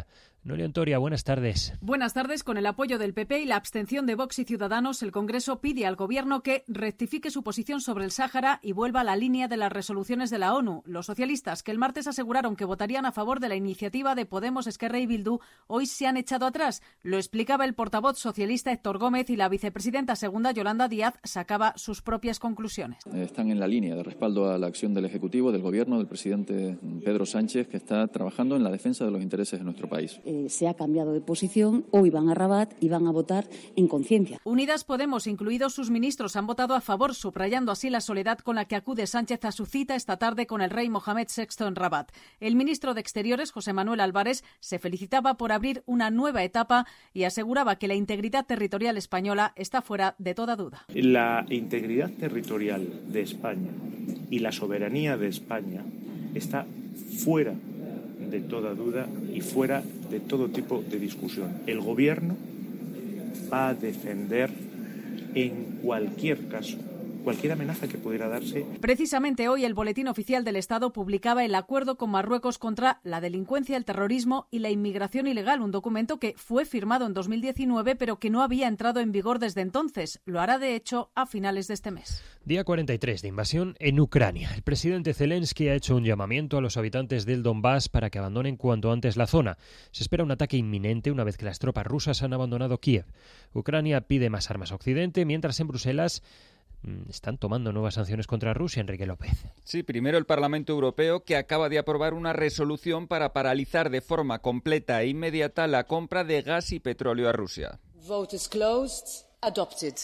Noelia Ontoria, buenas tardes. Buenas tardes. Con el apoyo del PP y la abstención de Vox y Ciudadanos, el Congreso pide al Gobierno que rectifique su posición sobre el Sáhara y vuelva a la línea de las resoluciones de la ONU. Los socialistas, que el martes aseguraron que votarían a favor de la iniciativa de Podemos, Esquerra y Bildu, hoy se han echado atrás. Lo explicaba el portavoz socialista Héctor Gómez y la vicepresidenta segunda Yolanda Díaz sacaba sus propias conclusiones. Están en la línea de respaldo a la acción del Ejecutivo, del Gobierno, del presidente Pedro Sánchez, que está trabajando en la defensa de los intereses de nuestro país. Se ha cambiado de posición, hoy van a Rabat y van a votar en conciencia. Unidas Podemos, incluidos sus ministros, han votado a favor, subrayando así la soledad con la que acude Sánchez a su cita esta tarde con el rey Mohamed VI en Rabat. El ministro de Exteriores, José Manuel Álvarez, se felicitaba por abrir una nueva etapa y aseguraba que la integridad territorial española está fuera de toda duda. La integridad territorial de España y la soberanía de España está fuera de toda duda y fuera de todo tipo de discusión. El Gobierno va a defender en cualquier caso cualquier amenaza que pudiera darse. Precisamente hoy el Boletín Oficial del Estado publicaba el acuerdo con Marruecos contra la delincuencia, el terrorismo y la inmigración ilegal, un documento que fue firmado en 2019 pero que no había entrado en vigor desde entonces. Lo hará de hecho a finales de este mes. Día 43 de invasión en Ucrania. El presidente Zelensky ha hecho un llamamiento a los habitantes del Donbass para que abandonen cuanto antes la zona. Se espera un ataque inminente una vez que las tropas rusas han abandonado Kiev. Ucrania pide más armas a Occidente, mientras en Bruselas están tomando nuevas sanciones contra Rusia, Enrique López. Sí, primero el Parlamento Europeo, que acaba de aprobar una resolución para paralizar de forma completa e inmediata la compra de gas y petróleo a Rusia. Vote is closed. Adopted.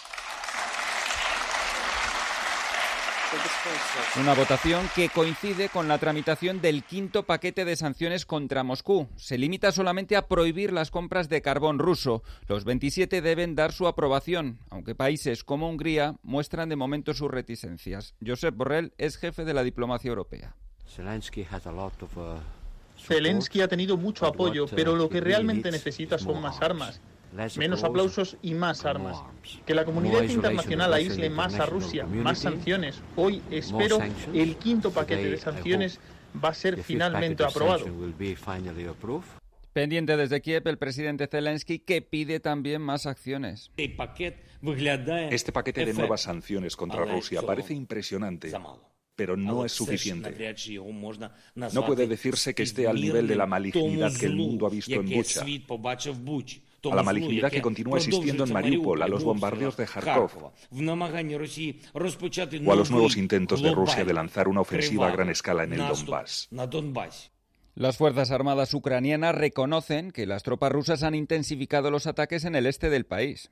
Una votación que coincide con la tramitación del quinto paquete de sanciones contra Moscú. Se limita solamente a prohibir las compras de carbón ruso. Los 27 deben dar su aprobación, aunque países como Hungría muestran de momento sus reticencias. Josep Borrell es jefe de la diplomacia europea. Zelensky ha tenido mucho apoyo, pero lo que realmente necesita son más armas. Menos aplausos y más armas. Que la comunidad internacional aísle más a Rusia, más sanciones. Hoy espero el quinto paquete de sanciones va a ser finalmente aprobado. Pendiente desde Kiev el presidente Zelensky, que pide también más acciones. Este paquete de nuevas sanciones contra Rusia parece impresionante, pero no es suficiente. No puede decirse que esté al nivel de la malignidad que el mundo ha visto en Bucha, a la malignidad que continúa existiendo en Mariupol, a los bombardeos de Kharkov, o a los nuevos intentos de Rusia de lanzar una ofensiva a gran escala en el Donbass. Las Fuerzas Armadas ucranianas reconocen que las tropas rusas han intensificado los ataques en el este del país.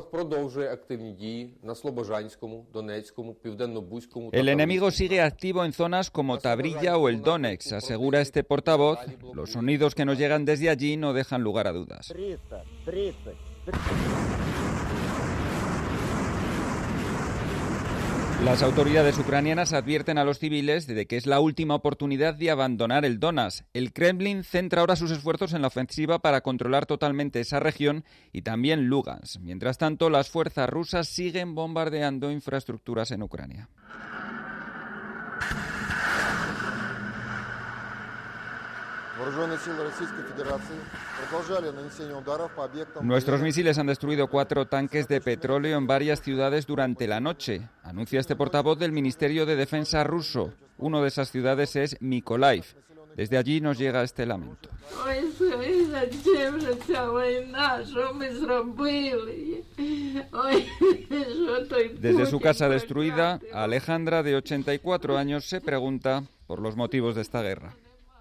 El enemigo sigue activo en zonas como Tabrilla o el Donetsk, asegura este portavoz. Los sonidos que nos llegan desde allí no dejan lugar a dudas. Las autoridades ucranianas advierten a los civiles de que es la última oportunidad de abandonar el Donbass. El Kremlin centra ahora sus esfuerzos en la ofensiva para controlar totalmente esa región y también Lugansk. Mientras tanto, las fuerzas rusas siguen bombardeando infraestructuras en Ucrania. Nuestros misiles han destruido 4 tanques de petróleo en varias ciudades durante la noche, anuncia este portavoz del Ministerio de Defensa ruso. Uno de esas ciudades es Mykolaiv. Desde allí nos llega este lamento. Desde su casa destruida, Alejandra, de 84 años, se pregunta por los motivos de esta guerra.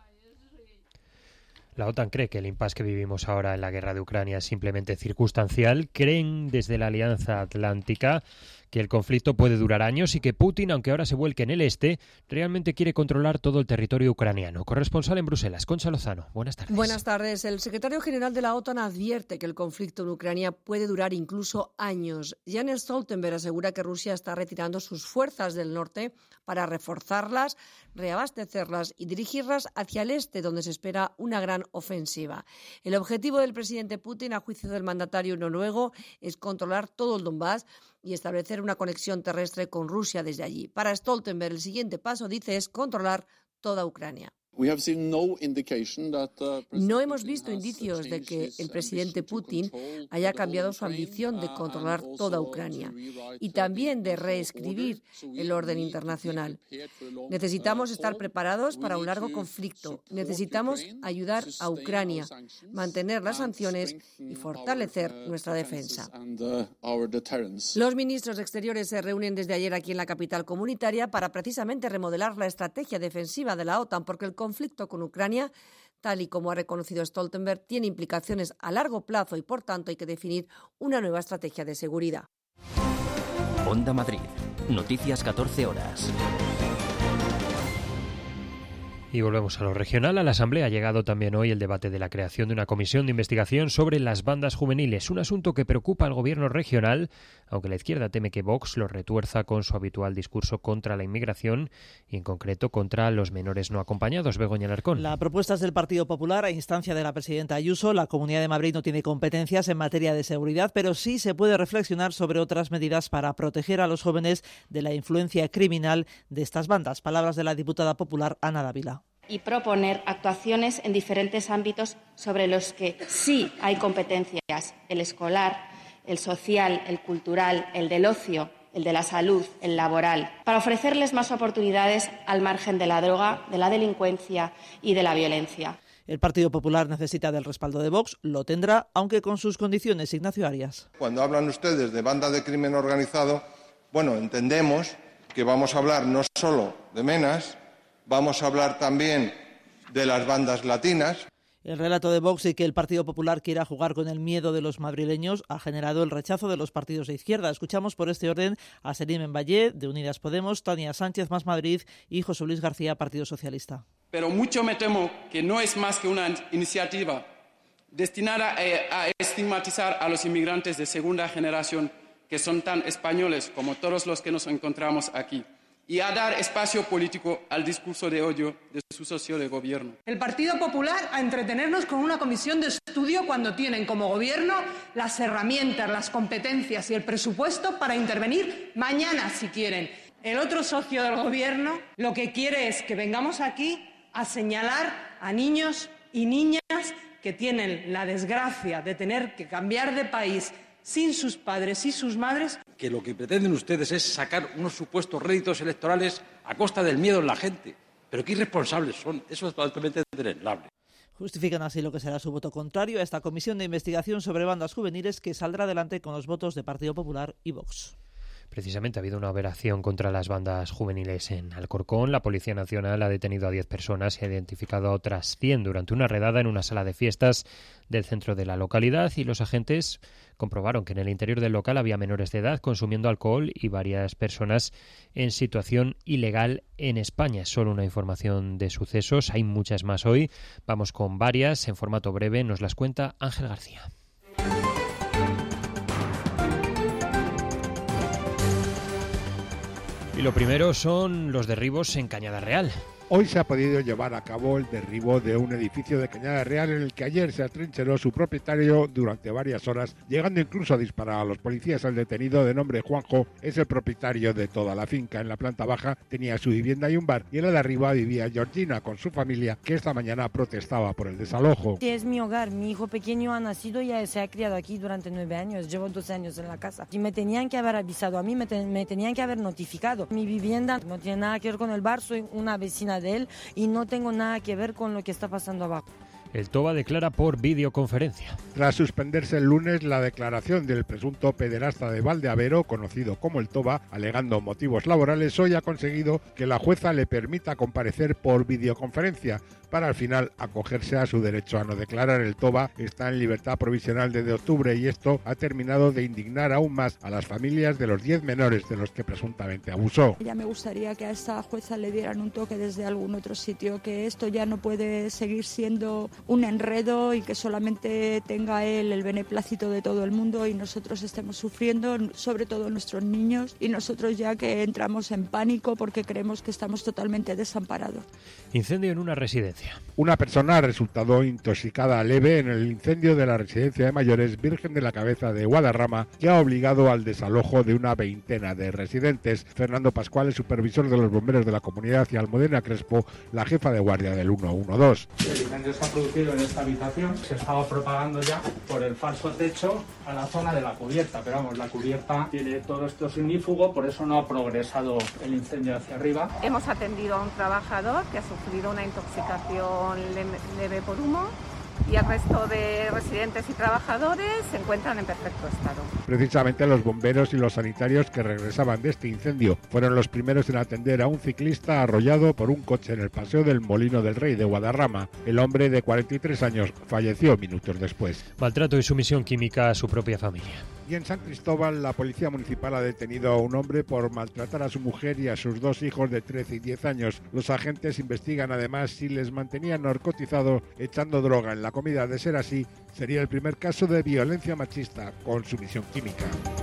La OTAN cree que el impasse que vivimos ahora en la guerra de Ucrania es simplemente circunstancial. Creen desde la Alianza Atlántica que el conflicto puede durar años y que Putin, aunque ahora se vuelque en el este, realmente quiere controlar todo el territorio ucraniano. Corresponsal en Bruselas, Concha Lozano. Buenas tardes. Buenas tardes. El secretario general de la OTAN advierte que el conflicto en Ucrania puede durar incluso años. Jens Stoltenberg asegura que Rusia está retirando sus fuerzas del norte para reforzarlas, reabastecerlas y dirigirlas hacia el este, donde se espera una gran ofensiva. El objetivo del presidente Putin, a juicio del mandatario noruego, es controlar todo el Donbass y establecer una conexión terrestre con Rusia desde allí. Para Stoltenberg, el siguiente paso, dice, es controlar toda Ucrania. No hemos visto indicios de que el presidente Putin haya cambiado su ambición de controlar toda Ucrania y también de reescribir el orden internacional. Necesitamos estar preparados para un largo conflicto. Necesitamos ayudar a Ucrania, mantener las sanciones y fortalecer nuestra defensa. Los ministros de Exteriores se reúnen desde ayer aquí en la capital comunitaria para precisamente remodelar la estrategia defensiva de la OTAN, porque el conflicto con Ucrania, tal y como ha reconocido Stoltenberg, tiene implicaciones a largo plazo y, por tanto, hay que definir una nueva estrategia de seguridad. Onda Madrid. Noticias 14 horas. Y volvemos a lo regional. A la Asamblea ha llegado también hoy el debate de la creación de una comisión de investigación sobre las bandas juveniles, un asunto que preocupa al gobierno regional, aunque la izquierda teme que Vox lo retuerza con su habitual discurso contra la inmigración y en concreto contra los menores no acompañados. Begoña Alarcón. La propuesta es del Partido Popular a instancia de la presidenta Ayuso. La Comunidad de Madrid no tiene competencias en materia de seguridad, pero sí se puede reflexionar sobre otras medidas para proteger a los jóvenes de la influencia criminal de estas bandas. Palabras de la diputada popular Ana Dávila. Y proponer actuaciones en diferentes ámbitos sobre los que sí hay competencias: el escolar, el social, el cultural, el del ocio, el de la salud, el laboral, para ofrecerles más oportunidades al margen de la droga, de la delincuencia y de la violencia. El Partido Popular necesita del respaldo de Vox, lo tendrá, aunque con sus condiciones. Ignacio Arias. Cuando hablan ustedes de banda de crimen organizado, bueno, entendemos que vamos a hablar no solo de menas, vamos a hablar también de las bandas latinas. El relato de Vox y que el Partido Popular quiera jugar con el miedo de los madrileños ha generado el rechazo de los partidos de izquierda. Escuchamos por este orden a Selim Envallé, de Unidas Podemos, Tania Sánchez, Más Madrid, y José Luis García, Partido Socialista. Pero mucho me temo que no es más que una iniciativa destinada a estigmatizar a los inmigrantes de segunda generación, que son tan españoles como todos los que nos encontramos aquí, y a dar espacio político al discurso de odio de su socio de gobierno. El Partido Popular a entretenernos con una comisión de estudio cuando tienen como gobierno las herramientas, las competencias y el presupuesto para intervenir mañana si quieren. El otro socio del gobierno lo que quiere es que vengamos aquí a señalar a niños y niñas que tienen la desgracia de tener que cambiar de país sin sus padres y sus madres. Que lo que pretenden ustedes es sacar unos supuestos réditos electorales a costa del miedo en la gente. Pero qué irresponsables son, eso es altamente desdeñable. Justifican así lo que será su voto contrario a esta comisión de investigación sobre bandas juveniles que saldrá adelante con los votos de Partido Popular y Vox. Precisamente ha habido una operación contra las bandas juveniles en Alcorcón. La Policía Nacional ha detenido a 10 personas y ha identificado a otras 100 durante una redada en una sala de fiestas del centro de la localidad, y los agentes comprobaron que en el interior del local había menores de edad consumiendo alcohol y varias personas en situación ilegal en España. Es solo una información de sucesos, hay muchas más hoy. Vamos con varias en formato breve, nos las cuenta Ángel García. Y lo primero son los derribos en Cañada Real. Hoy se ha podido llevar a cabo el derribo de un edificio de Cañada Real en el que ayer se atrincheró su propietario durante varias horas, llegando incluso a disparar a los policías. El detenido, de nombre Juanjo, es el propietario de toda la finca. En la planta baja tenía su vivienda y un bar, y en la de arriba vivía Georgina con su familia, que esta mañana protestaba por el desalojo. Es mi hogar, mi hijo pequeño ha nacido y se ha criado aquí durante 9 años, llevo 12 años en la casa. Y me tenían que haber avisado a mí, me tenían que haber notificado. Mi vivienda no tiene nada que ver con el bar, soy una vecina de él y no tengo nada que ver con lo que está pasando abajo. El Toba declara por videoconferencia. Tras suspenderse el lunes la declaración del presunto pederasta de Valdeavero, conocido como el Toba, alegando motivos laborales, hoy ha conseguido que la jueza le permita comparecer por videoconferencia para al final acogerse a su derecho a no declarar. El Toba está en libertad provisional desde octubre y esto ha terminado de indignar aún más a las familias de los 10 menores de los que presuntamente abusó. Ya me gustaría que a esta jueza le dieran un toque desde algún otro sitio, que esto ya no puede seguir siendo un enredo y que solamente tenga él el beneplácito de todo el mundo y nosotros estemos sufriendo, sobre todo nuestros niños, y nosotros ya que entramos en pánico porque creemos que estamos totalmente desamparados. Incendio en una residencia. Una persona ha resultado intoxicada leve en el incendio de la residencia de mayores Virgen de la Cabeza de Guadarrama, que ha obligado al desalojo de una veintena de residentes. Fernando Pascual, el supervisor de los bomberos de la comunidad, y Almudena Crespo, la jefa de guardia del 112. El incendio se ha producido en esta habitación, se estaba propagando ya por el falso techo a la zona de la cubierta, pero vamos, la cubierta tiene todo esto ignífugo, por eso no ha progresado el incendio hacia arriba. Hemos atendido a un trabajador que ha sufrido una intoxicación leve por humo y el resto de residentes y trabajadores se encuentran en perfecto estado. Precisamente los bomberos y los sanitarios que regresaban de este incendio fueron los primeros en atender a un ciclista arrollado por un coche en el Paseo del Molino del Rey de Guadarrama. El hombre de 43 años falleció minutos después. Maltrato y sumisión química a su propia familia. Y en San Cristóbal, la policía municipal ha detenido a un hombre por maltratar a su mujer y a sus dos hijos de 13 y 10 años. Los agentes investigan además si les mantenían narcotizados echando droga en la comida. De ser así, sería el primer caso de violencia machista con sumisión química.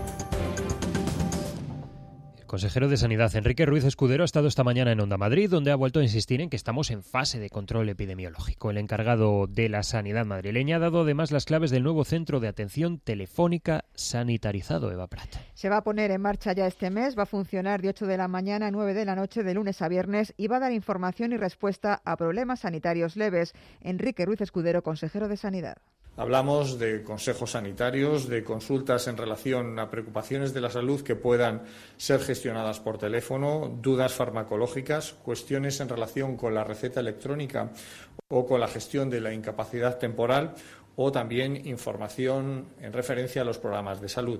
El consejero de Sanidad, Enrique Ruiz Escudero, ha estado esta mañana en Onda Madrid, donde ha vuelto a insistir en que estamos en fase de control epidemiológico. El encargado de la sanidad madrileña ha dado además las claves del nuevo centro de atención telefónica sanitarizado. Eva Prat. Se va a poner en marcha ya este mes, va a funcionar de 8 de la mañana a 9 de la noche, de lunes a viernes, y va a dar información y respuesta a problemas sanitarios leves. Enrique Ruiz Escudero, consejero de Sanidad. Hablamos de consejos sanitarios, de consultas en relación a preocupaciones de la salud que puedan ser gestionadas por teléfono, dudas farmacológicas, cuestiones en relación con la receta electrónica o con la gestión de la incapacidad temporal, o también información en referencia a los programas de salud.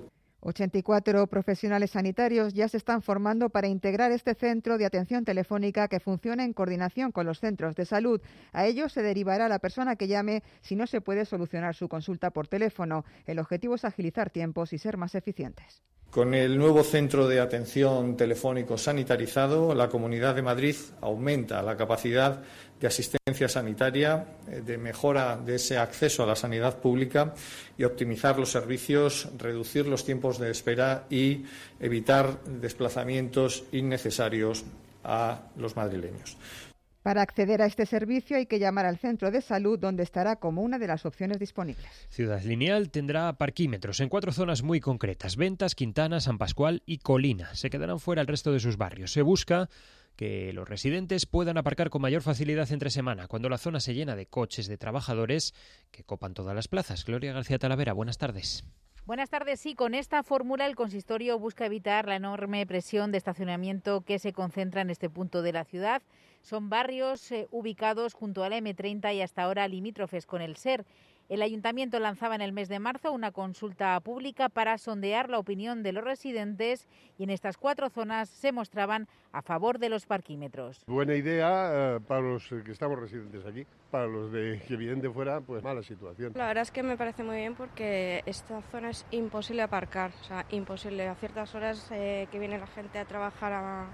84 profesionales sanitarios ya se están formando para integrar este centro de atención telefónica que funciona en coordinación con los centros de salud. A ellos se derivará la persona que llame si no se puede solucionar su consulta por teléfono. El objetivo es agilizar tiempos y ser más eficientes. Con el nuevo centro de atención telefónico sanitarizado, la Comunidad de Madrid aumenta la capacidad de asistencia sanitaria, de mejora de ese acceso a la sanidad pública y optimizar los servicios, reducir los tiempos de espera y evitar desplazamientos innecesarios a los madrileños. Para acceder a este servicio hay que llamar al centro de salud, donde estará como una de las opciones disponibles. Ciudad Lineal tendrá parquímetros en 4 zonas muy concretas: Ventas, Quintana, San Pascual y Colina. Se quedarán fuera el resto de sus barrios. Se busca que los residentes puedan aparcar con mayor facilidad entre semana, cuando la zona se llena de coches de trabajadores que copan todas las plazas. Gloria García Talavera, buenas tardes. Buenas tardes. Sí, con esta fórmula el consistorio busca evitar la enorme presión de estacionamiento que se concentra en este punto de la ciudad. Son barrios ubicados junto a la M30 y hasta ahora limítrofes con el SER. El Ayuntamiento lanzaba en el mes de marzo una consulta pública para sondear la opinión de los residentes y en estas 4 zonas se mostraban a favor de los parquímetros. Buena idea para los que estamos residentes aquí, para los que vienen de fuera, pues mala situación. La verdad es que me parece muy bien porque esta zona es imposible aparcar, o sea, imposible. A ciertas horas que viene la gente a trabajar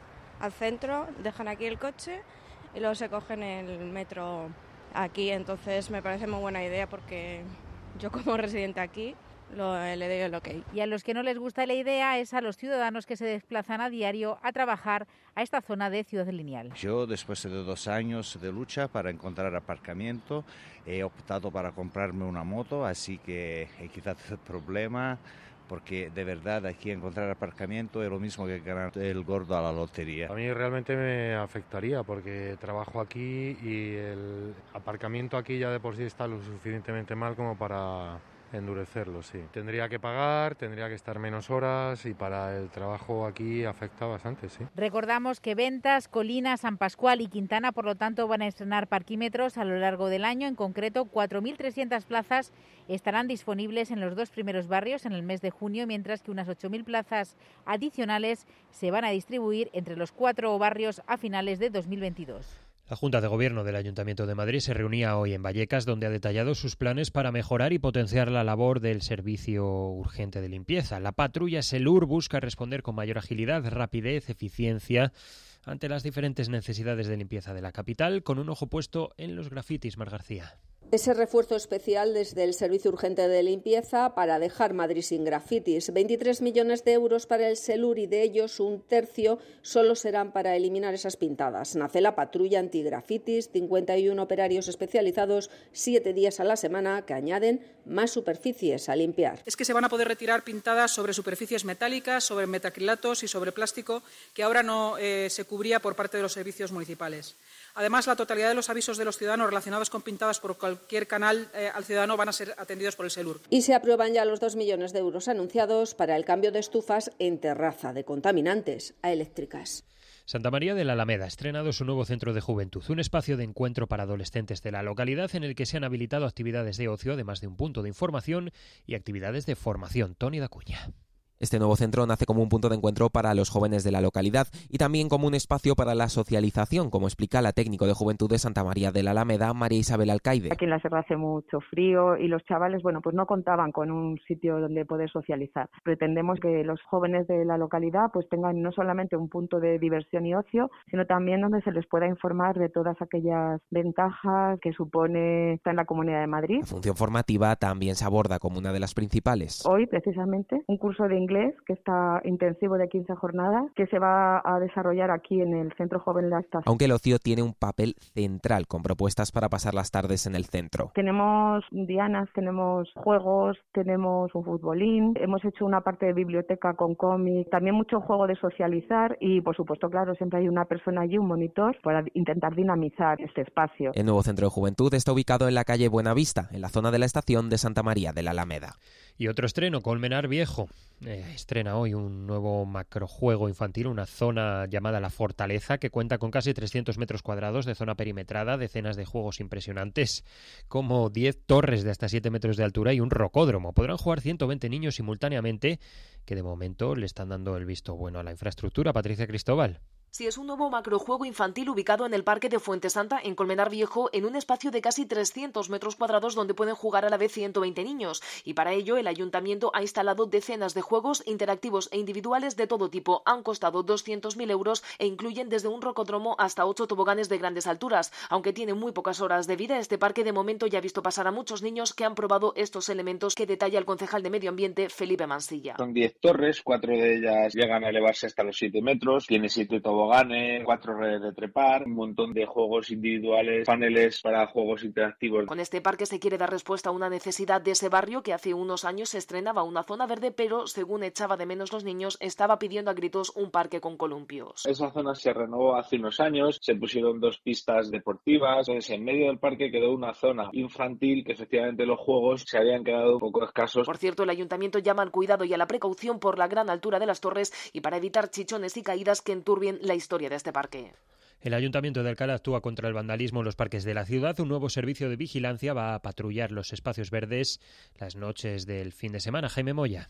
al centro, dejan aquí el coche y luego se cogen el metro aquí, entonces me parece muy buena idea porque yo como residente aquí le doy el ok. Y a los que no les gusta la idea es a los ciudadanos que se desplazan a diario a trabajar a esta zona de Ciudad Lineal. Yo, después de 2 años de lucha para encontrar aparcamiento, he optado para comprarme una moto, así que he quitado el problema, porque de verdad aquí encontrar aparcamiento es lo mismo que ganar el gordo a la lotería. A mí realmente me afectaría porque trabajo aquí y el aparcamiento aquí ya de por sí está lo suficientemente mal como para endurecerlo, sí. Tendría que pagar, tendría que estar menos horas y para el trabajo aquí afecta bastante, sí. Recordamos que Ventas, Colina, San Pascual y Quintana, por lo tanto, van a estrenar parquímetros a lo largo del año. En concreto, 4.300 plazas estarán disponibles en los 2 primeros barrios en el mes de junio, mientras que unas 8.000 plazas adicionales se van a distribuir entre los 4 barrios a finales de 2022. La Junta de Gobierno del Ayuntamiento de Madrid se reunía hoy en Vallecas, donde ha detallado sus planes para mejorar y potenciar la labor del servicio urgente de limpieza. La patrulla SELUR busca responder con mayor agilidad, rapidez, eficiencia ante las diferentes necesidades de limpieza de la capital, con un ojo puesto en los grafitis. Mar García. Ese refuerzo especial desde el Servicio Urgente de Limpieza para dejar Madrid sin grafitis. 23 millones de euros para el SELUR y de ellos un tercio solo serán para eliminar esas pintadas. Nace la patrulla antigrafitis, 51 operarios especializados, 7 días a la semana que añaden más superficies a limpiar. Es que se van a poder retirar pintadas sobre superficies metálicas, sobre metacrilatos y sobre plástico que ahora no se cubría por parte de los servicios municipales. Además, la totalidad de los avisos de los ciudadanos relacionados con pintadas por cualquier canal al ciudadano van a ser atendidos por el SELUR. Y se aprueban ya los 2 millones de euros anunciados para el cambio de estufas en terraza de contaminantes a eléctricas. Santa María de la Alameda ha estrenado su nuevo centro de juventud, un espacio de encuentro para adolescentes de la localidad en el que se han habilitado actividades de ocio, además de un punto de información y actividades de formación. Toni Dacuña. Este nuevo centro nace como un punto de encuentro para los jóvenes de la localidad y también como un espacio para la socialización, como explica la técnico de juventud de Santa María de la Alameda, María Isabel Alcaide. Aquí en la Serra hace mucho frío y los chavales, pues no contaban con un sitio donde poder socializar. Pretendemos que los jóvenes de la localidad pues tengan no solamente un punto de diversión y ocio, sino también donde se les pueda informar de todas aquellas ventajas que supone estar en la Comunidad de Madrid. La función formativa también se aborda como una de las principales. Hoy, precisamente, un curso de inglés que está intensivo de 15 jornadas, que se va a desarrollar aquí en el Centro Joven La Estación. Aunque el ocio tiene un papel central, con propuestas para pasar las tardes en el centro. Tenemos dianas, tenemos juegos, tenemos un futbolín, hemos hecho una parte de biblioteca con cómic, también mucho juego de socializar y, por supuesto, claro, siempre hay una persona allí, un monitor, para intentar dinamizar este espacio. El nuevo Centro de Juventud está ubicado en la calle Buenavista, en la zona de la estación de Santa María de la Alameda. Y otro estreno, Colmenar Viejo. Estrena hoy un nuevo macrojuego infantil, una zona llamada La Fortaleza, que cuenta con casi 300 metros cuadrados de zona perimetrada, decenas de juegos impresionantes, como 10 torres de hasta 7 metros de altura y un rocódromo. Podrán jugar 120 niños simultáneamente, que de momento le están dando el visto bueno a la infraestructura. Patricia Cristóbal. Sí, es un nuevo macrojuego infantil ubicado en el Parque de Fuente Santa, en Colmenar Viejo, en un espacio de casi 300 metros cuadrados donde pueden jugar a la vez 120 niños. Y para ello, el Ayuntamiento ha instalado decenas de juegos interactivos e individuales de todo tipo. Han costado 200.000 euros e incluyen desde un rocódromo hasta 8 toboganes de grandes alturas. Aunque tiene muy pocas horas de vida, este parque de momento ya ha visto pasar a muchos niños que han probado estos elementos que detalla el concejal de Medio Ambiente, Felipe Mansilla. Son 10 torres, 4 de ellas llegan a elevarse hasta los 7 metros, tiene 7 toboganes, 4 redes de trepar, un montón de juegos individuales, paneles para juegos interactivos. Con este parque se quiere dar respuesta a una necesidad de ese barrio que hace unos años se estrenaba una zona verde, pero según echaba de menos los niños, estaba pidiendo a gritos un parque con columpios. Esa zona se renovó hace unos años, se pusieron 2 pistas deportivas, entonces en medio del parque quedó una zona infantil que efectivamente los juegos se habían quedado un poco escasos. Por cierto, el Ayuntamiento llama al cuidado y a la precaución por la gran altura de las torres y para evitar chichones y caídas que enturbien la historia de este parque. El Ayuntamiento de Alcalá actúa contra el vandalismo en los parques de la ciudad. Un nuevo servicio de vigilancia va a patrullar los espacios verdes las noches del fin de semana. Jaime Moya.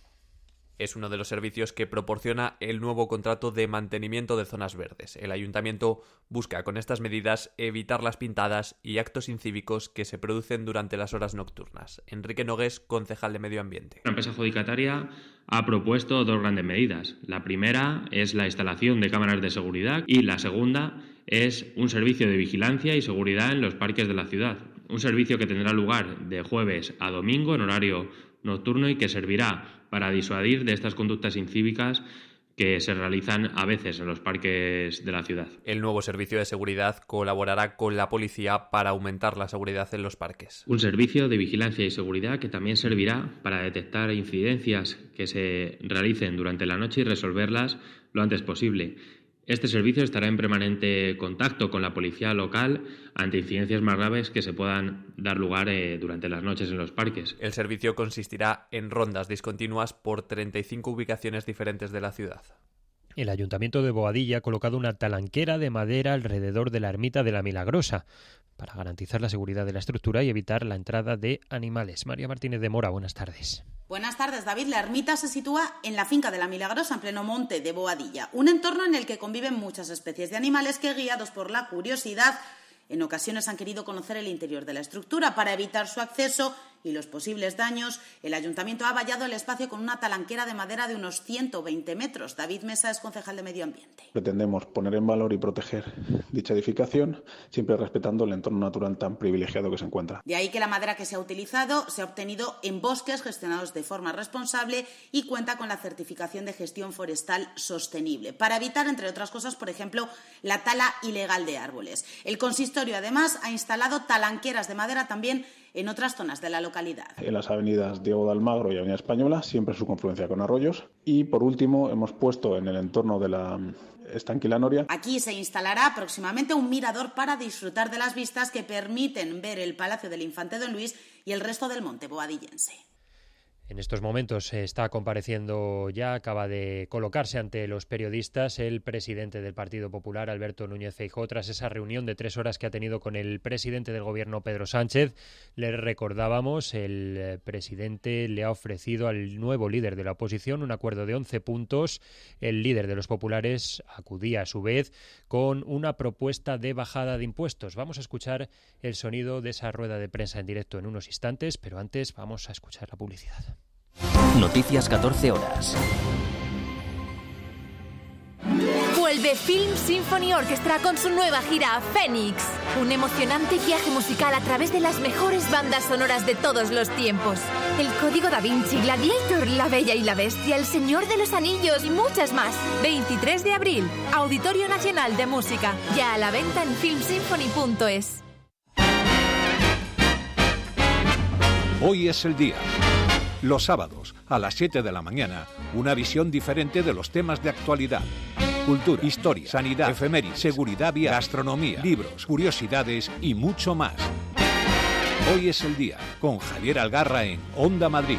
Es uno de los servicios que proporciona el nuevo contrato de mantenimiento de zonas verdes. El Ayuntamiento busca con estas medidas evitar las pintadas y actos incívicos que se producen durante las horas nocturnas. Enrique Nogués, concejal de Medio Ambiente. La empresa adjudicataria ha propuesto 2 grandes medidas. La primera es la instalación de cámaras de seguridad y la segunda es un servicio de vigilancia y seguridad en los parques de la ciudad. Un servicio que tendrá lugar de jueves a domingo en horario nocturno y que servirá para disuadir de estas conductas incívicas que se realizan a veces en los parques de la ciudad. El nuevo servicio de seguridad colaborará con la policía para aumentar la seguridad en los parques. Un servicio de vigilancia y seguridad que también servirá para detectar incidencias que se realicen durante la noche y resolverlas lo antes posible. Este servicio estará en permanente contacto con la policía local ante incidencias más graves que se puedan dar lugar durante las noches en los parques. El servicio consistirá en rondas discontinuas por 35 ubicaciones diferentes de la ciudad. El Ayuntamiento de Boadilla ha colocado una talanquera de madera alrededor de la ermita de la Milagrosa para garantizar la seguridad de la estructura y evitar la entrada de animales. María Martínez de Mora, buenas tardes. Buenas tardes, David. La ermita se sitúa en la finca de la Milagrosa, en pleno monte de Boadilla, un entorno en el que conviven muchas especies de animales que, guiados por la curiosidad, en ocasiones han querido conocer el interior de la estructura para evitar su acceso y los posibles daños, el Ayuntamiento ha vallado el espacio con una talanquera de madera de unos 120 metros. David Mesa es concejal de Medio Ambiente. Pretendemos poner en valor y proteger dicha edificación, siempre respetando el entorno natural tan privilegiado que se encuentra. De ahí que la madera que se ha utilizado se ha obtenido en bosques gestionados de forma responsable y cuenta con la certificación de gestión forestal sostenible, para evitar, entre otras cosas, por ejemplo, la tala ilegal de árboles. El consistorio, además, ha instalado talanqueras de madera también en otras zonas de la localidad. En las avenidas Diego de Almagro y Avenida Española, siempre su confluencia con arroyos. Y, por último, hemos puesto en el entorno de la estanque La Noria. Aquí se instalará próximamente un mirador para disfrutar de las vistas que permiten ver el Palacio del Infante Don Luis y el resto del monte boadillense. En estos momentos está compareciendo ya, acaba de colocarse ante los periodistas el presidente del Partido Popular, Alberto Núñez Feijóo, tras esa reunión de 3 horas que ha tenido con el presidente del Gobierno, Pedro Sánchez. Le recordábamos, el presidente le ha ofrecido al nuevo líder de la oposición un acuerdo de 11 puntos. El líder de los populares acudía a su vez con una propuesta de bajada de impuestos. Vamos a escuchar el sonido de esa rueda de prensa en directo en unos instantes, pero antes vamos a escuchar la publicidad. Noticias 14 horas. Vuelve Film Symphony Orchestra con su nueva gira Phoenix. Un emocionante viaje musical a través de las mejores bandas sonoras de todos los tiempos. El Código Da Vinci, Gladiator, La Bella y la Bestia, El Señor de los Anillos y muchas más. 23 de abril, Auditorio Nacional de Música. Ya a la venta en filmsymphony.es. Hoy es el día. Los sábados, a las 7 de la mañana, una visión diferente de los temas de actualidad. Cultura, historia, sanidad, efemérides, seguridad vial, gastronomía, libros, curiosidades y mucho más. Hoy es el día, con Javier Algarra en Onda Madrid.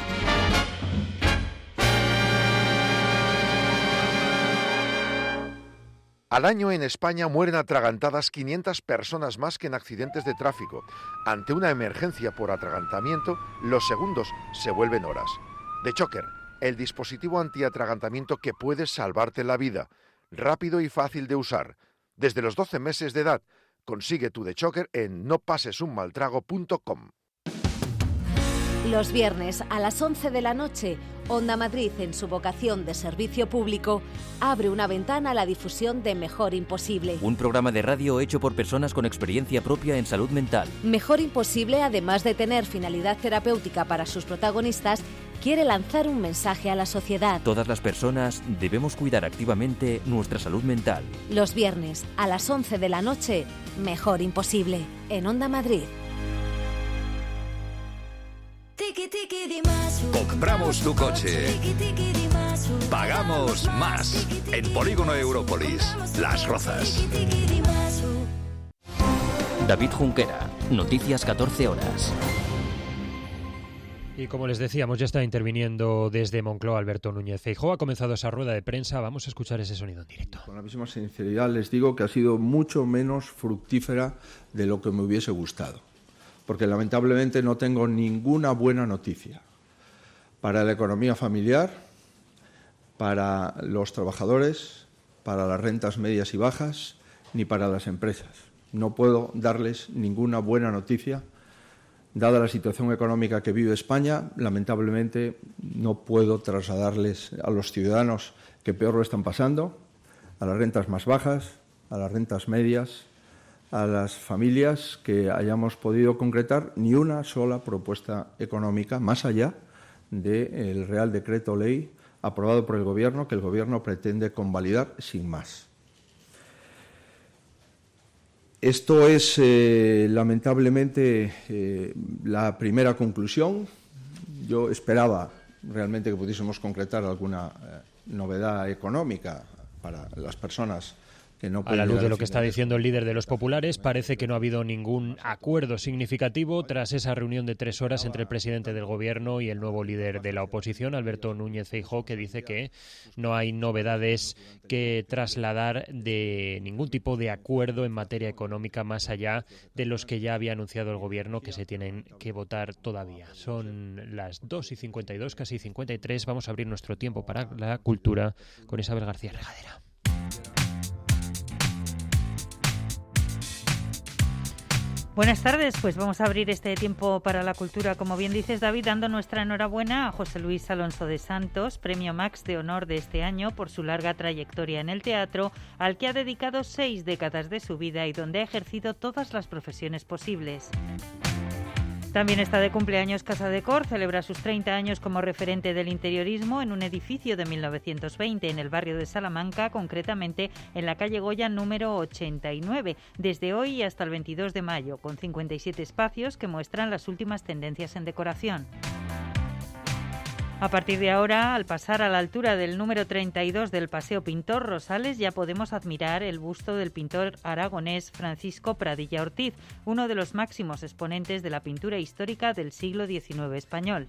Al año en España mueren atragantadas 500 personas más que en accidentes de tráfico. Ante una emergencia por atragantamiento, los segundos se vuelven horas. The Choker, el dispositivo antiatragantamiento que puede salvarte la vida. Rápido y fácil de usar. Desde los 12 meses de edad, consigue tu The Choker en nopasesunmaltrago.com. Los viernes a las 11 de la noche, Onda Madrid, en su vocación de servicio público, abre una ventana a la difusión de Mejor Imposible. Un programa de radio hecho por personas con experiencia propia en salud mental. Mejor Imposible, además de tener finalidad terapéutica para sus protagonistas, quiere lanzar un mensaje a la sociedad. Todas las personas debemos cuidar activamente nuestra salud mental. Los viernes a las 11 de la noche, Mejor Imposible, en Onda Madrid. Compramos tu coche. Pagamos más. En Polígono Európolis, Las Rozas. David Junquera, Noticias 14 horas. Y como les decíamos, ya está interviniendo desde Moncloa Alberto Núñez Feijóo. Ha comenzado esa rueda de prensa. Vamos a escuchar ese sonido en directo. Con la misma sinceridad les digo que ha sido mucho menos fructífera de lo que me hubiese gustado, porque lamentablemente no tengo ninguna buena noticia para la economía familiar, para los trabajadores, para las rentas medias y bajas, ni para las empresas. No puedo darles ninguna buena noticia. Dada la situación económica que vive España, lamentablemente no puedo trasladarles a los ciudadanos que peor lo están pasando, a las rentas más bajas, a las rentas medias, a las familias, que hayamos podido concretar ni una sola propuesta económica más allá del Real Decreto Ley aprobado por el Gobierno, que el Gobierno pretende convalidar sin más. Esto es lamentablemente la primera conclusión. Yo esperaba realmente que pudiésemos concretar alguna novedad económica para las personas que no pueden. A la luz de lo que está diciendo el líder de los populares, parece que no ha habido ningún acuerdo significativo tras esa reunión de 3 horas entre el presidente del Gobierno y el nuevo líder de la oposición, Alberto Núñez Feijóo, que dice que no hay novedades que trasladar de ningún tipo de acuerdo en materia económica más allá de los que ya había anunciado el Gobierno, que se tienen que votar todavía. Son las 2:52, casi 53. Vamos a abrir nuestro tiempo para la cultura con Isabel García Regadera. Buenas tardes, pues vamos a abrir este tiempo para la cultura, como bien dices, David, dando nuestra enhorabuena a José Luis Alonso de Santos, Premio Max de Honor de este año por su larga trayectoria en el teatro, al que ha dedicado 6 décadas de su vida y donde ha ejercido todas las profesiones posibles. También está de cumpleaños Casa de Cor, celebra sus 30 años como referente del interiorismo en un edificio de 1920 en el barrio de Salamanca, concretamente en la calle Goya número 89, desde hoy hasta el 22 de mayo, con 57 espacios que muestran las últimas tendencias en decoración. A partir de ahora, al pasar a la altura del número 32 del Paseo Pintor Rosales, ya podemos admirar el busto del pintor aragonés Francisco Pradilla Ortiz, uno de los máximos exponentes de la pintura histórica del siglo XIX español.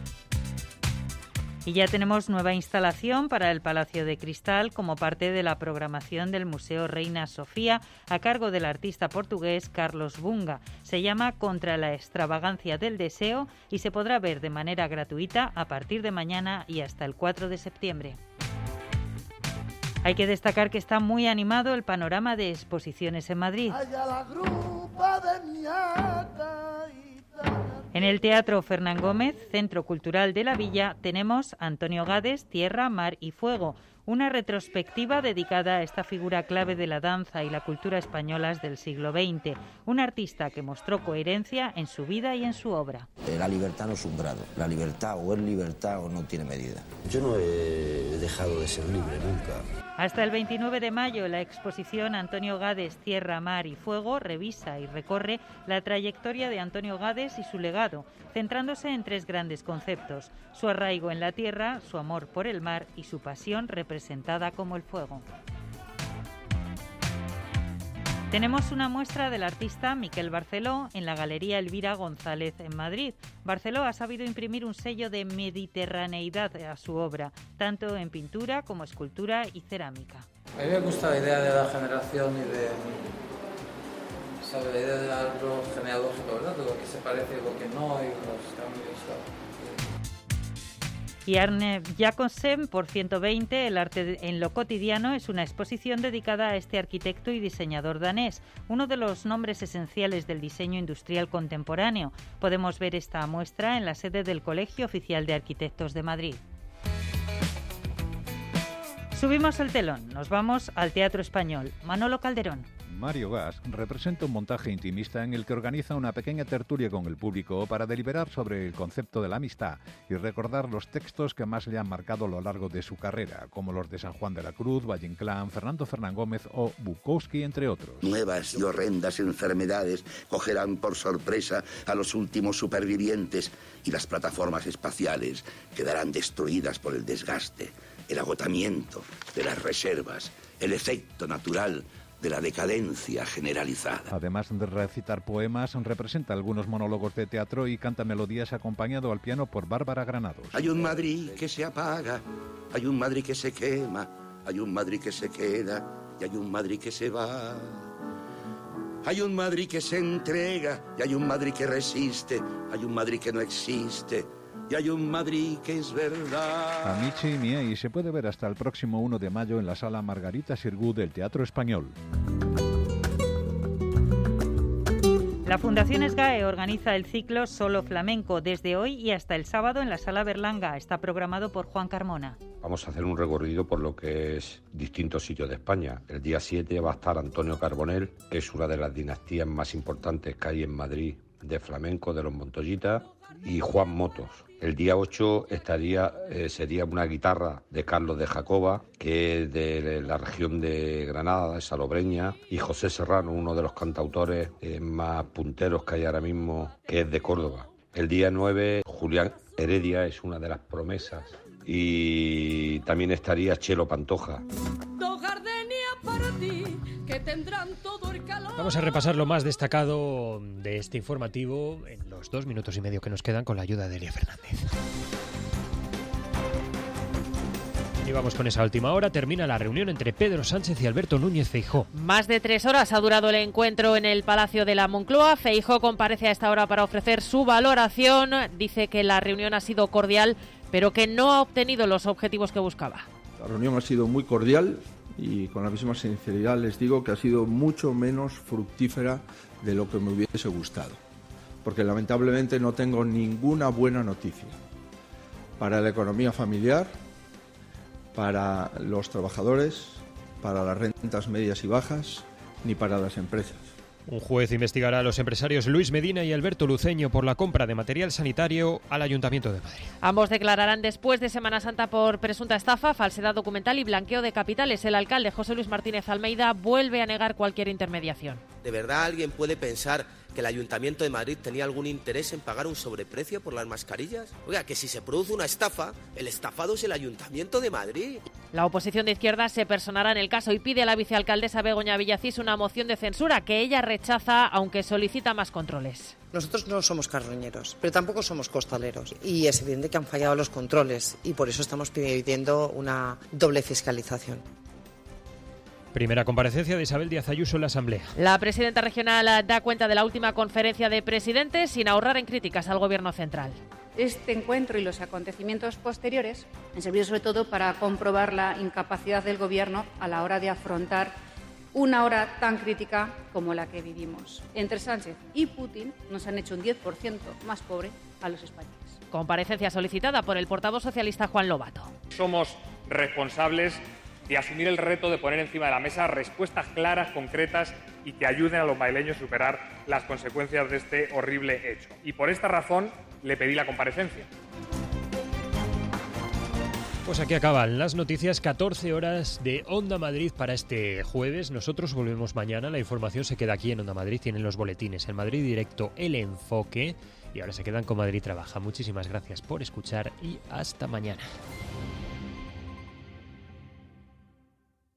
Y ya tenemos nueva instalación para el Palacio de Cristal como parte de la programación del Museo Reina Sofía a cargo del artista portugués Carlos Bunga. Se llama Contra la extravagancia del deseo y se podrá ver de manera gratuita a partir de mañana y hasta el 4 de septiembre. Hay que destacar que está muy animado el panorama de exposiciones en Madrid. En el Teatro Fernán Gómez, Centro Cultural de la Villa, tenemos Antonio Gades, Tierra, Mar y Fuego, una retrospectiva dedicada a esta figura clave de la danza y la cultura españolas del siglo XX, un artista que mostró coherencia en su vida y en su obra. La libertad no es un grado, la libertad o es libertad o no tiene medida. Yo no he dejado de ser libre nunca. Hasta el 29 de mayo, la exposición Antonio Gades, Tierra, Mar y Fuego revisa y recorre la trayectoria de Antonio Gades y su legado, centrándose en 3 grandes conceptos: su arraigo en la tierra, su amor por el mar y su pasión representada como el fuego. Tenemos una muestra del artista Miquel Barceló en la Galería Elvira González en Madrid. Barceló ha sabido imprimir un sello de mediterraneidad a su obra, tanto en pintura como escultura y cerámica. A mí me gusta la idea de la generación y de la idea del árbol genealógico, ¿verdad? De lo que se parece y lo que no, y los cambios. Y Arne Jacobsen, por 120, el arte en lo cotidiano, es una exposición dedicada a este arquitecto y diseñador danés, uno de los nombres esenciales del diseño industrial contemporáneo. Podemos ver esta muestra en la sede del Colegio Oficial de Arquitectos de Madrid. Subimos el telón, nos vamos al Teatro Español. Manolo Calderón. Mario Gas representa un montaje intimista en el que organiza una pequeña tertulia con el público para deliberar sobre el concepto de la amistad y recordar los textos que más le han marcado a lo largo de su carrera, como los de San Juan de la Cruz, Valle Inclán, Fernando Fernán Gómez o Bukowski, entre otros. Nuevas y horrendas enfermedades cogerán por sorpresa a los últimos supervivientes y las plataformas espaciales quedarán destruidas por el desgaste, el agotamiento de las reservas, el efecto natural de la decadencia generalizada. Además de recitar poemas, representa algunos monólogos de teatro y canta melodías acompañado al piano por Bárbara Granados. Hay un Madrid que se apaga, hay un Madrid que se quema, hay un Madrid que se queda y hay un Madrid que se va. Hay un Madrid que se entrega y hay un Madrid que resiste, hay un Madrid que no existe y hay un Madrid que es verdad. Amici miei se puede ver hasta el próximo 1 de mayo en la Sala Margarita Xirgu del Teatro Español. La Fundación SGAE organiza el ciclo Solo Flamenco desde hoy y hasta el sábado en la Sala Berlanga. Está programado por Juan Carmona. Vamos a hacer un recorrido por lo que es distintos sitios de España. El día 7 va a estar Antonio Carbonell, que es una de las dinastías más importantes que hay en Madrid de flamenco, de los Montollitas, y Juan Motos. El día 8 sería una guitarra de Carlos de Jacoba, que es de la región de Granada, de Salobreña, y José Serrano, uno de los cantautores más punteros que hay ahora mismo, que es de Córdoba. El día 9, Julián Heredia es una de las promesas, y también estaría Chelo Pantoja. Vamos a repasar lo más destacado de este informativo en los 2 minutos y medio que nos quedan con la ayuda de Elia Fernández. Y vamos con esa última hora. Termina la reunión entre Pedro Sánchez y Alberto Núñez Feijóo. Más de 3 horas ha durado el encuentro en el Palacio de la Moncloa. Feijóo comparece a esta hora para ofrecer su valoración. Dice que la reunión ha sido cordial, pero que no ha obtenido los objetivos que buscaba. La reunión ha sido muy cordial, y con la misma sinceridad les digo que ha sido mucho menos fructífera de lo que me hubiese gustado, porque lamentablemente no tengo ninguna buena noticia para la economía familiar, para los trabajadores, para las rentas medias y bajas, ni para las empresas. Un juez investigará a los empresarios Luis Medina y Alberto Luceño por la compra de material sanitario al Ayuntamiento de Madrid. Ambos declararán después de Semana Santa por presunta estafa, falsedad documental y blanqueo de capitales. El alcalde José Luis Martínez Almeida vuelve a negar cualquier intermediación. ¿De verdad alguien puede pensar que el Ayuntamiento de Madrid tenía algún interés en pagar un sobreprecio por las mascarillas? Oiga, que si se produce una estafa, el estafado es el Ayuntamiento de Madrid. La oposición de izquierda se personará en el caso y pide a la vicealcaldesa Begoña Villacís una moción de censura que ella rechaza, aunque solicita más controles. Nosotros no somos carroñeros, pero tampoco somos costaleros. Y es evidente que han fallado los controles y por eso estamos pidiendo una doble fiscalización. Primera comparecencia de Isabel Díaz Ayuso en la Asamblea. La presidenta regional da cuenta de la última conferencia de presidentes sin ahorrar en críticas al Gobierno central. Este encuentro y los acontecimientos posteriores han servido sobre todo para comprobar la incapacidad del Gobierno a la hora de afrontar una hora tan crítica como la que vivimos. Entre Sánchez y Putin nos han hecho un 10% más pobre a los españoles. Comparecencia solicitada por el portavoz socialista Juan Lobato. Somos responsables de asumir el reto de poner encima de la mesa respuestas claras, concretas y que ayuden a los madrileños a superar las consecuencias de este horrible hecho. Y por esta razón le pedí la comparecencia. Pues aquí acaban las noticias, 14 horas de Onda Madrid para este jueves. Nosotros volvemos mañana, la información se queda aquí en Onda Madrid, tienen los boletines, en Madrid Directo, El Enfoque, y ahora se quedan con Madrid Trabaja. Muchísimas gracias por escuchar y hasta mañana.